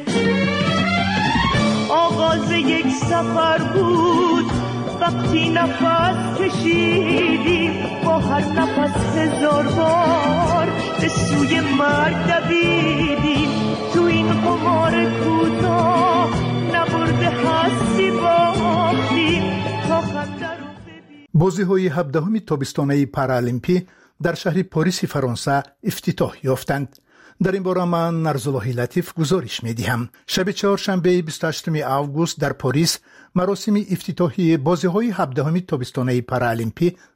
آغاز یک سفر بود وقتی نفس کشیدیم، با هر نفس 1000 بار به سوی مرگ دویدیم. تو این قمار کوتاه نبرده هستی باختیم تا خنده رو ببین. بازی‌های 17 تابستانه پارالیمپی در شهر پاریس فرانسه افتتاح یافتند. در این باره من نرزالله لطیف گزارش می‌دهم. شب چهارشنبه 28 آگوست در پاریس مراسم افتتاحیه بازی‌های 17 تابستانه پارالیمپی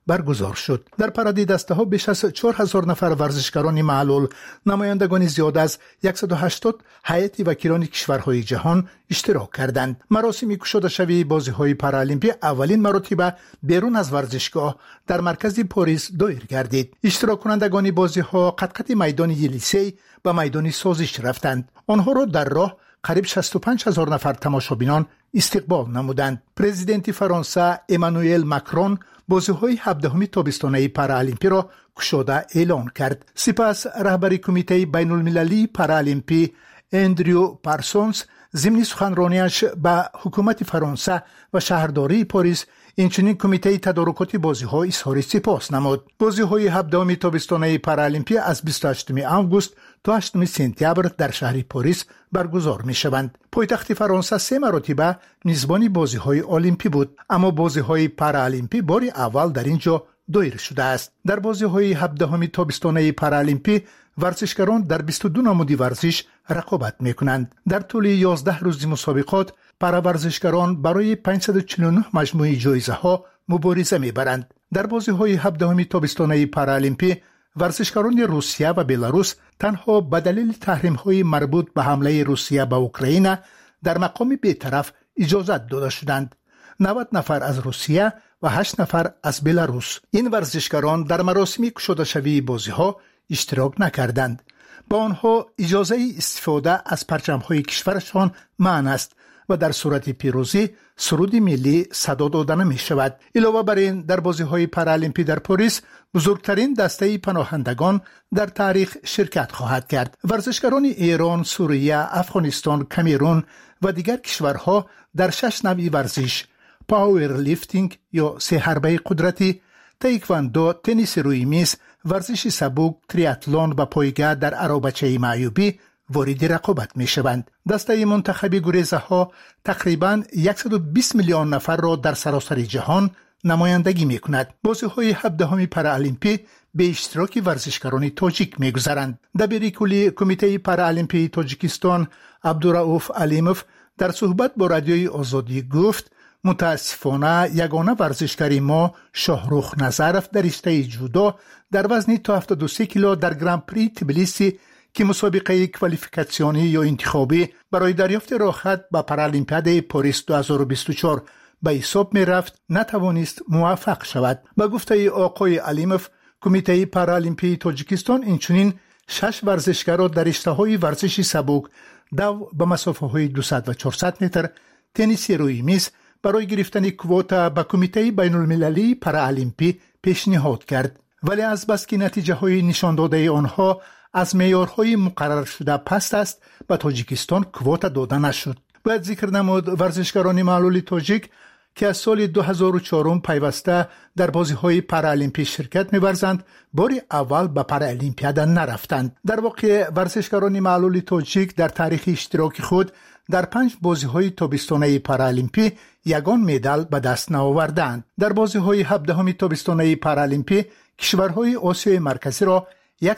برگزار شد. در پرده دسته ها بیش از 4000 نفر ورزشکاران معلول، نمایندگان زیاد از 180 هیئت وکیلان کشورهای جهان اشتراک کردند. مراسم گشوده شوی بازی‌های پارالمپی اولین مرتبه بیرون از ورزشگاه در مرکز پاریس دایر گردید. اشتراک کنندگان بازی‌ها قد میدان یلیسه به میدان سازش رفتند. آنها را در راه قریب 65000 نفر تماشابینان استقبال نمودند. پرزیدنت فرانسه امانوئل ماکرون بازی‌های 17 تابستانه پارالمپی را گشوده اعلان کرد. سپس رهبر کمیته بین‌المللی پارالمپی اندریو پارسونز ضمن سخنرانیش به حکومت فرانسه و شهرداری پاریس اینچنین کمیته تدارکات بازی‌ها اظهار سپاس نمود. بازی‌های 17 تابستانه پارالمپی از 28 آگوست تا 8 سپتامبر در شهر پاریس برگزار می‌شوند. پایتخت فرانسه 3 مرتبه میزبان بازی‌های المپی بود، اما بازی‌های پارالمپی بار اول در اینجا دایر شده است. در بازی‌های 17 تابستانه پارالمپی ورزشکاران در 22 نمود ورزش رقابت می‌کنند. در طول 11 روز مسابقات پاراورزشکاران برای 549 مجموعه جایزه‌ها مبارزه می‌برند. در بازی‌های 17 تابستانه پارالمپی ورزشکاران روسیه و بلاروس تنها به دلیل تحریم‌های مربوط به حمله روسیه به اوکراین در مقام بی‌طرف اجازت داده شدند. 90 نفر از روسیه و 8 نفر از بلاروس. این ورزشکاران در مراسم گشوده شوی بازی‌ها اشتراک نکردند. با آنها اجازه استفاده از پرچم‌های کشورشان منع است و در صورت پیروزی سرود ملی صدا داده نمی شود. علاوه بر این در بازی‌های پارالمپی در پاریس بزرگترین دسته پناهندگان در تاریخ شرکت خواهد کرد. ورزشکاران ایران، سوریه، افغانستان، کامرون و دیگر کشورها در 6 نوع ورزش، پاور لیفتینگ یا سه حربه قدرتی، تایکواندو، تنیس روی میز، ورزش سبک، تریاتلون و پایگاه در عرابچه معیوبی وارد رقابت می شوند. دسته منتخبی گریزه ها تقریباً 120 میلیون نفر را در سراسر جهان نمایندگی می کند. بازی‌های 17 پارالمپی به اشتراک ورزشکاران تاجیک می گذرند. دبیر کلی کمیته پارالمپی تاجیکستان عبدالرؤوف علیموف در صحبت با رادیوی آزادی گفت متاسفانه یگانه ورزشکاری ما شاهرخ نظرف در رشته جودو در وزن تا 73 کیلو در گران پری تبلیسی که مسابقه کوالیفیکاسیونی یا انتخابی برای دریافت راحت به پارالمپیاد پاریس 2024 به حساب می رفت نتوانست موفق شود. به گفته آقای علیموف کمیته پارالمپی تاجیکستان اینچنین 6 ورزشکار را در رشته‌های ورزش سبک، دو به مسافه‌های 200 و 400 متر، تنیس روی میز برای گرفتن کوتا به کمیته بین‌المللی پارالمپی پیشنهاد کرد. ولی از بس که نتیجه های نشان داده آنها از معیارهای مقرر شده پست است به تاجیکستان کوتا داده نشد. باید ذکر نمود ورزشکاران معلول تاجیک که از سال 2004 پیوسته در بازی‌های پارالمپی شرکت می‌ورزند بار اول به پارالمپیاد نرفتند. در واقع ورزشکاران معلول تاجیک در تاریخ اشتراک خود در 5 بازی‌های تابستانه پارالمپی یگان مدال به دست نآوردند. در بازی‌های 17 تابستانه پارالمپی کشورهای آسیای مرکزی را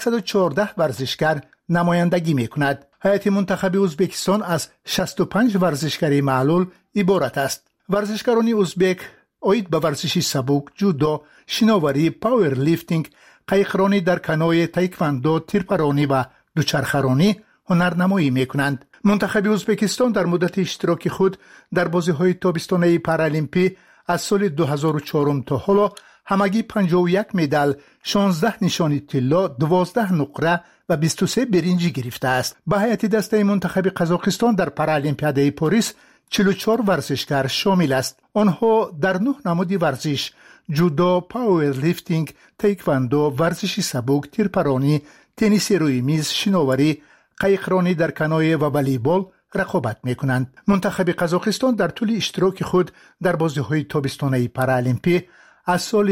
114 ورزشکار نمایندگی می‌کند. هیئت منتخب ازبکستان از 65 ورزشکار معلول عبارت است. ورزشکاران ازبک اید به ورزش سبک، جودو، شناوری، پاور لیفتینگ، قایقرانی در کنوی، تایکواندو، تیرپرانی و دوچرخه‌رانی هنرنمایی می‌کنند. منتخب ازبکستان در مدت اشتراک خود در بازی‌های تابستانه پارالمپی از سال 2004 تا حالا همگی 51 مدال، 16 نشانی طلا، 12 نقره و 23 برنج گرفته است. به هیئت دسته منتخب قزاقستان در پارالمپیاد پاریس 44 ورزشکار شامل است. آنها در 9 نماد ورزش، جودو، پاور لیفتینگ، تایکواندو، ورزش سبک، تیرپرانی، تنیس روی میز، شناوری، قایقرانی در کنوی و والیبال رقابت می‌کنند. منتخب قزاقستان در طول اشتراک خود در بازی‌های تابستانه پارالمپی از سال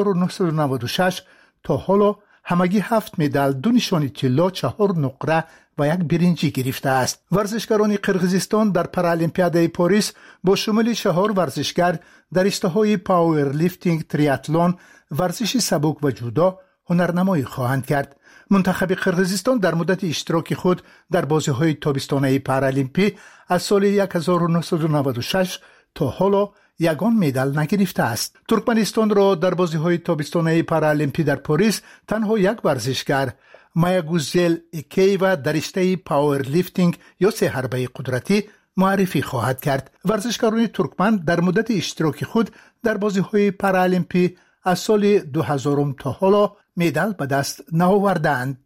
1996 تا حالا همگی 7 مدال، 2 نشانی طلا، 4 نقره و 1 برنج گرفته است. ورزشکاران قرقیزستان در پارالمپیاد پاریس با شمول 4 ورزشکار در رشته‌های پاور لیفتینگ، تریاتلون، ورزش سبک و جودو هنرنمایی خواهند کرد. منتخب قرقیزستان در مدت اشتراک خود در بازی‌های تابستانه پارالمپی از سال 1996 تا حالا یگان مدال نگرفته است. ترکمنستان را در بازی‌های تابستانه پارالمپی در پاریس تنها یک ورزشگر مایاگوزل ایکیوا در رشته پاور لیفتینگ یا سه حربه قدرتی معرفی خواهد کرد. ورزشکاران ترکمن در مدت اشتراک خود در بازی‌های پارالمپی از سال 2000 تا حالا مدال به دست نآوردند.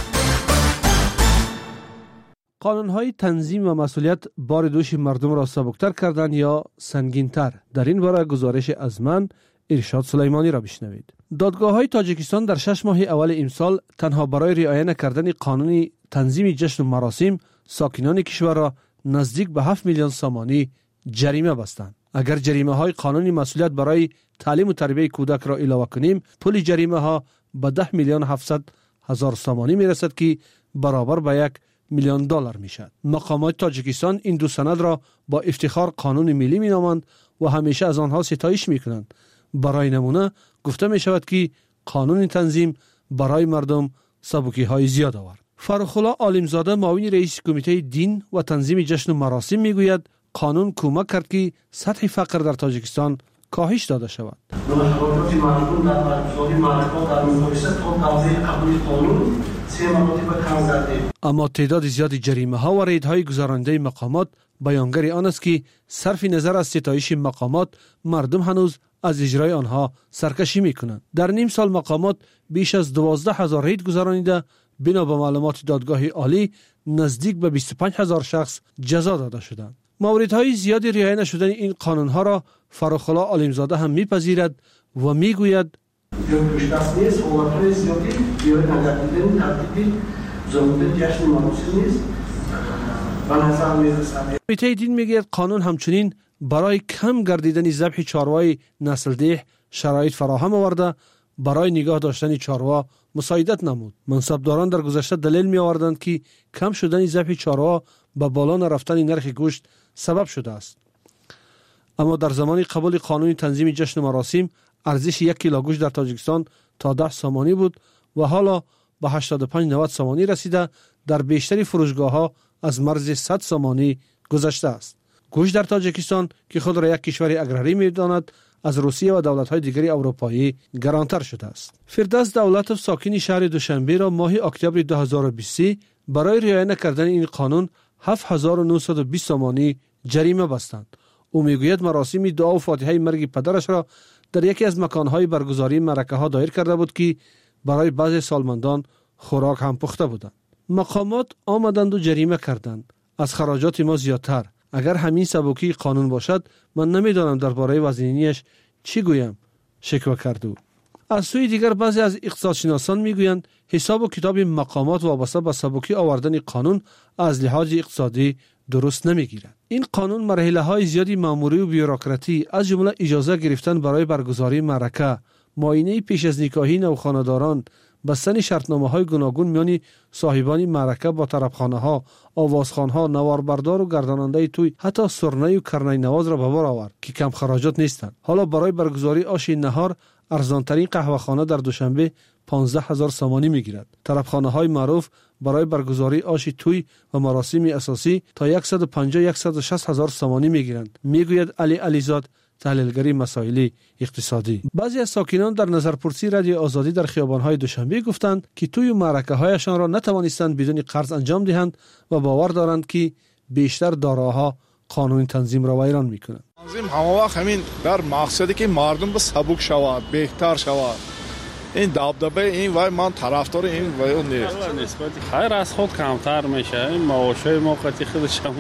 قانون‌های تنظیم و مسئولیت بار دوش مردم را سبکتر کردن یا سنگین‌تر؟ در این باره گزارش از من ارشاد سلیمانی را بشنوید. دادگاه‌های تاجیکستان در 6 ماه اول امسال تنها برای رعایت نکردن قانون تنظیم جشن و مراسم ساکنان کشور را نزدیک به 7 میلیون سامانی جریمه بستند. اگر جریمه‌های قانون مسئولیت برای تعلیم و تربیت کودک را علاوه کنیم، پول جریمه‌ها به 10 میلیون 700 هزار سامانی میرسد که برابر به 1 میلیون دلار میشد. مقامات تاجیکستان این دو سند را با افتخار قانون ملی مینامند و همیشه از آنها ستایش میکنند. برای نمونه گفته می شود که قانون تنظیم برای مردم سبکی های زیاد آورد. فرخ‌الله عالمزاده معاون رئیس کمیته دین و تنظیم جشن و مراسم میگوید قانون کمک کرد که سطح فقر در تاجیکستان کاهش داده شود. اما تعداد زیادی جریمه ها و ریدهای گذراننده مقامات بیانگر آن است که صرف نظر از ستایش مقامات مردم هنوز از اجرای آنها سرکشی میکنند. در نیم سال مقامات بیش از 12,000 رید گذرانیده، بنا به معلومات دادگاه عالی نزدیک به 25,000 شخص جزا داده شدند. موردهای زیادی رعایت نشدن این قانونها را فرخ‌الله عالمزاده هم میپذیرد و میگوید کمیته دین میگوید قانون همچنین برای کم گردیدن ذبح چاروای نسل‌ده شرایط فراهم آورده، برای نگاه داشتن چاروا مساعدت نمود. منصبداران در گذشته دلیل می آوردند که کم شدن ذبح چاروا به بالا نرفتن نرخ گوشت سبب شده است. اما در زمان قبول قانون تنظیم جشن مراسم ارزش 1 کیلو گوشت در تاجیکستان تا 10 سامانی بود و حالا به 85-90 سامانی رسیده، در بیشتر فروشگاه‌ها از مرز 100 سامانی گذشته است. گوشت در تاجیکستان که خود را یک کشور اگراری می‌داند از روسیه و دولت‌های دیگری اروپایی گرانتر شده است. فردوس دولتوف ساکن شهر دوشنبه را ماه اکتبر 2020 برای رعایت نکردن این قانون 7920 سامانی جریمه بستند. او میگوید مراسم دعا و فاتحه مرگ پدرش را در یکی از مکان‌های برگزاری مرکه‌ها دایر کرده بود که برای بعضی سالمندان خوراک هم پخته بودند. مقامات آمدند و جریمه کردند. از خراجات ما زیادتر. اگر همین سبکی قانون باشد من نمیدانم درباره وزنینیش چی گویم، شکوه کرد او. از سوی دیگر بعضی از اقتصادشناسان میگویند حساب و کتاب مقامات وابسته به سبکی آوردن قانون از لحاظ اقتصادی درست نمیگیرد. این قانون مرحله‌های زیادی ماموری و بیوروکراتی از جمله اجازه گرفتن برای برگزاری معرکه، معاینه پیش از نکاحی نوخانه‌داران، بستن شرطنامه‌های گوناگون میان صاحبان معرکه با طربخانه‌ها، آوازخوان‌ها، نواربردار و گرداننده توی، حتی سرنه و کرنه نواز را به بار آورد که کم خراجات نیستند. حالا برای برگزاری آش نهار ارزانترین قهوه‌خانه در دوشنبه 15,000 سامانی میگیرد. طربخانه‌های معروف برای برگزاری آش توی و مراسم اساسی تا 150-160 هزار سامانی میگیرند، میگوید علی علیزاد، تحلیلگری مسائل اقتصادی. بعضی از ساکنان در نظرپرسی رادیو آزادی در خیابان‌های دوشنبه گفتند که توی معرکه‌هایشان را نتوانستند بدون قرض انجام دهند و باور دارند که بیشتر داراها قانون تنظیم را ویران می‌کنند. تنظیم همه وقت همین در مقصدی که مردم به سبک شود، بهتر شود. این دبدبه این وای من طرفدار این وای نیست. نسبت خیر از خود کمتر میشه. این معاشای موقتی خودش هم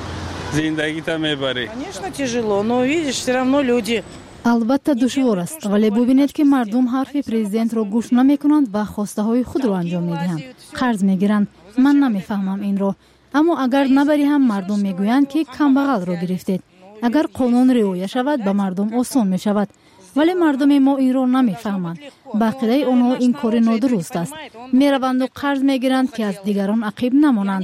زندگی تا میبری. Конечно тяжело, но видишь, все равно люди. البته دشوار است، ولی ببینید که مردم حرف پرزیدنت را گوش نمیکنند و خواسته های خود را انجام میدهند. قرض میگیرند. من نمیفهمم این را. اما اگر نبری هم مردم میگویند که کمبغل را گرفتید. اگر قانون رعایت شود به مردم آسان می شود. ولی مردم ما این را نمیفهمند. به عقیده آنها این کار نادرست است. میروند و قرض میگیرند که از دیگران عقب نمانند.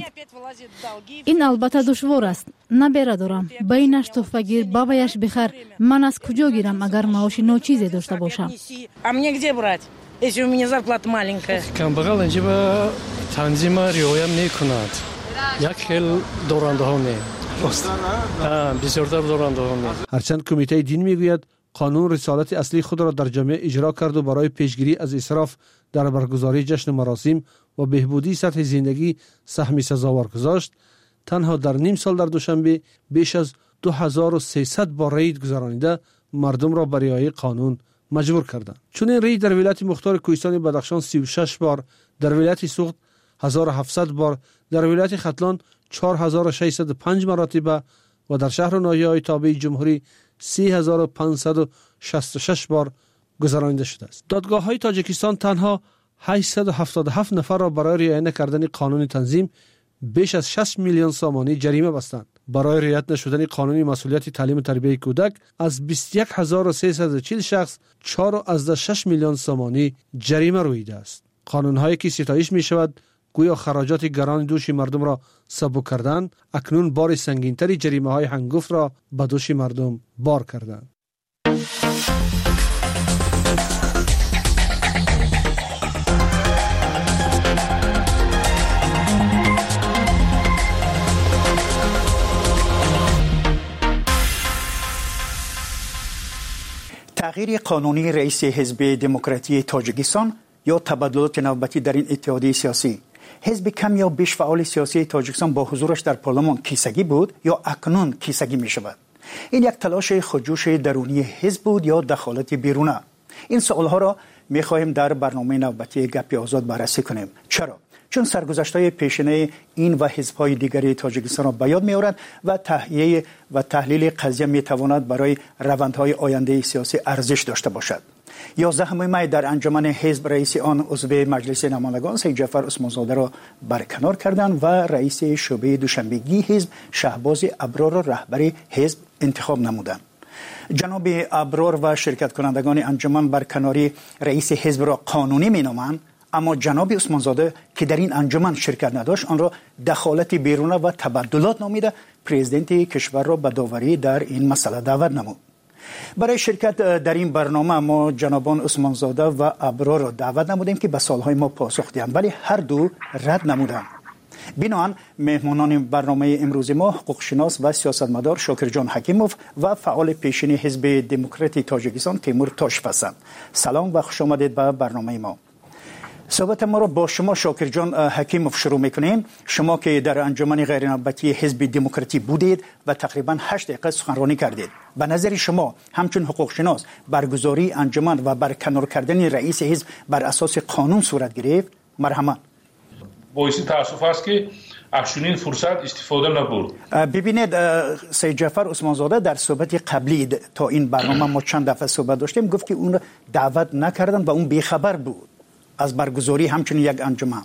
این البته دشوار است. نه برادرم، بینش تحفه‌گیر بابایش بخر. من از کجا گیرم اگر معاش ناچیزی داشته باشم؟ А мне где брать, если у меня зарплата маленькая? کمبغل اینجا به تنظیم رعایت میکنند. یک خیل دارنده ها نه. بسیارتر دارند. هرچند کمیته دین میگوید قانون رسالت اصلی خود را در جامعه اجرا کرد و برای پیشگیری از اسراف در برگزاری جشن مراسم و بهبودی سطح زندگی سهمی سزاوار گذاشت، تنها در نیم سال در دوشنبه بیش از 2300 بار رید گذرانیده مردم را به رعایت قانون مجبور کردند. چون این رید در ولایت مختار کوهستان بدخشان 36 بار، در ولایت سوخت 1700 بار، در ولایت ختلان 4605 مراتب و در شهر و ناحیه‌های تابع جمهوری 3566 بار گذرانیده شده است. دادگاه‌های تاجیکستان تنها 877 نفر را برای رعایت نکردن قانون تنظیم بیش از 6 میلیون سامانی جریمه بستند. برای رعایت نشدن قانون مسئولیت تعلیم و تربیت کودک از 21340 شخص 4.6 میلیون سامانی جریمه رویده است. قانون‌هایی که ستایش می‌شود گویا خراجات گران دوش مردم را سبک کردند، اکنون بار سنگین‌تری جریمه‌های هنگفت را به دوش مردم بار کردند. تغییر قانونی رئیس حزب دموکراتی تاجیکستان یا تبادلات نوبتی در این اتحادیه سیاسی، حزب کم یا بیش فعال سیاسی تاجیکستان با حضورش در پارلمان کیسگی بود یا اکنون کیسگی می شود؟ این یک تلاش خودجوش درونی حزب بود یا دخالت بیرونه؟ این سوالها را می خواهیم در برنامه نوبتی گپ آزاد بررسی کنیم. چرا؟ چون سرگذشت‌های پیشینه این و حزب‌های دیگری تاجیکستان را به یاد می‌آورد و تحلیل و تحلیل قضیه می‌تواند برای روندهای آینده سیاسی ارزش داشته باشد. 11 می در انجمن حزب رئیس آن عضو مجلس نمایندگان سید جعفر عثمانزاده را برکنار کردند و رئیس شعبه دوشنبگی حزب شهباز ابرار را رهبر حزب انتخاب نمودند. جناب ابرار و شرکت کنندگان انجمن برکناری رئیس حزب را قانونی می‌نامند، اما جناب عثمانزاده که در این انجمن شرکت نداشت آن را دخالت بیرونه و تبدلات نامیده پرزیدنت کشور را به داوری در این مسئله دعوت نمود. برای شرکت در این برنامه ما جنابان عثمانزاده و ابرار را دعوت نمودیم که به سوالهای ما پاسخ دهند، ولی هر دو رد نمودند. بنابراین مهمانان برنامه امروز ما حقوقشناس و سیاستمدار شاکرجان حکیموف و فعال پیشین حزب دموکراتی تاجیکستان تیمور تاشف هستند. سلام و خوش آمدید به برنامه ما. صحبت ما را با شما شاکرجان حکیموف شروع میکنیم. شما که در انجمن غیر نوبتی حزب دموکراتی بودید و تقریبا 8 دقیقه سخنرانی کردید، به نظر شما همچون حقوق شناس برگزاری انجمن و برکنار کردن رئیس حزب بر اساس قانون صورت گرفت؟ مرحمت. باعث تاسف است که از چنین فرصت استفاده نبود. ببینید سید جعفر عثمانزاده در صحبت قبلی تا این برنامه ما چند دفعه صحبت داشتیم گفت که اون دعوت نکردن و اون بیخبر بود از برگزاری همچنین یک انجمن.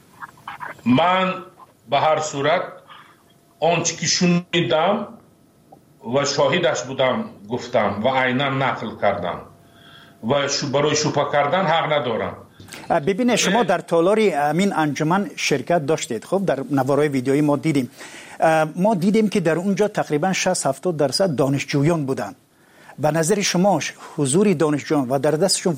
من به هر صورت آنچه که شنیدم و شاهدش بودم گفتم و عینا نقل کردم و برای شوپه کردن حق ندارم. ببینید شما در تالار امین انجمن شرکت داشتید. خب در نوارای ویدیویی ما دیدیم که در اونجا تقریبا 60-70% دانشجویان بودند. به نظر شما حضور دانشجویان و در دستشون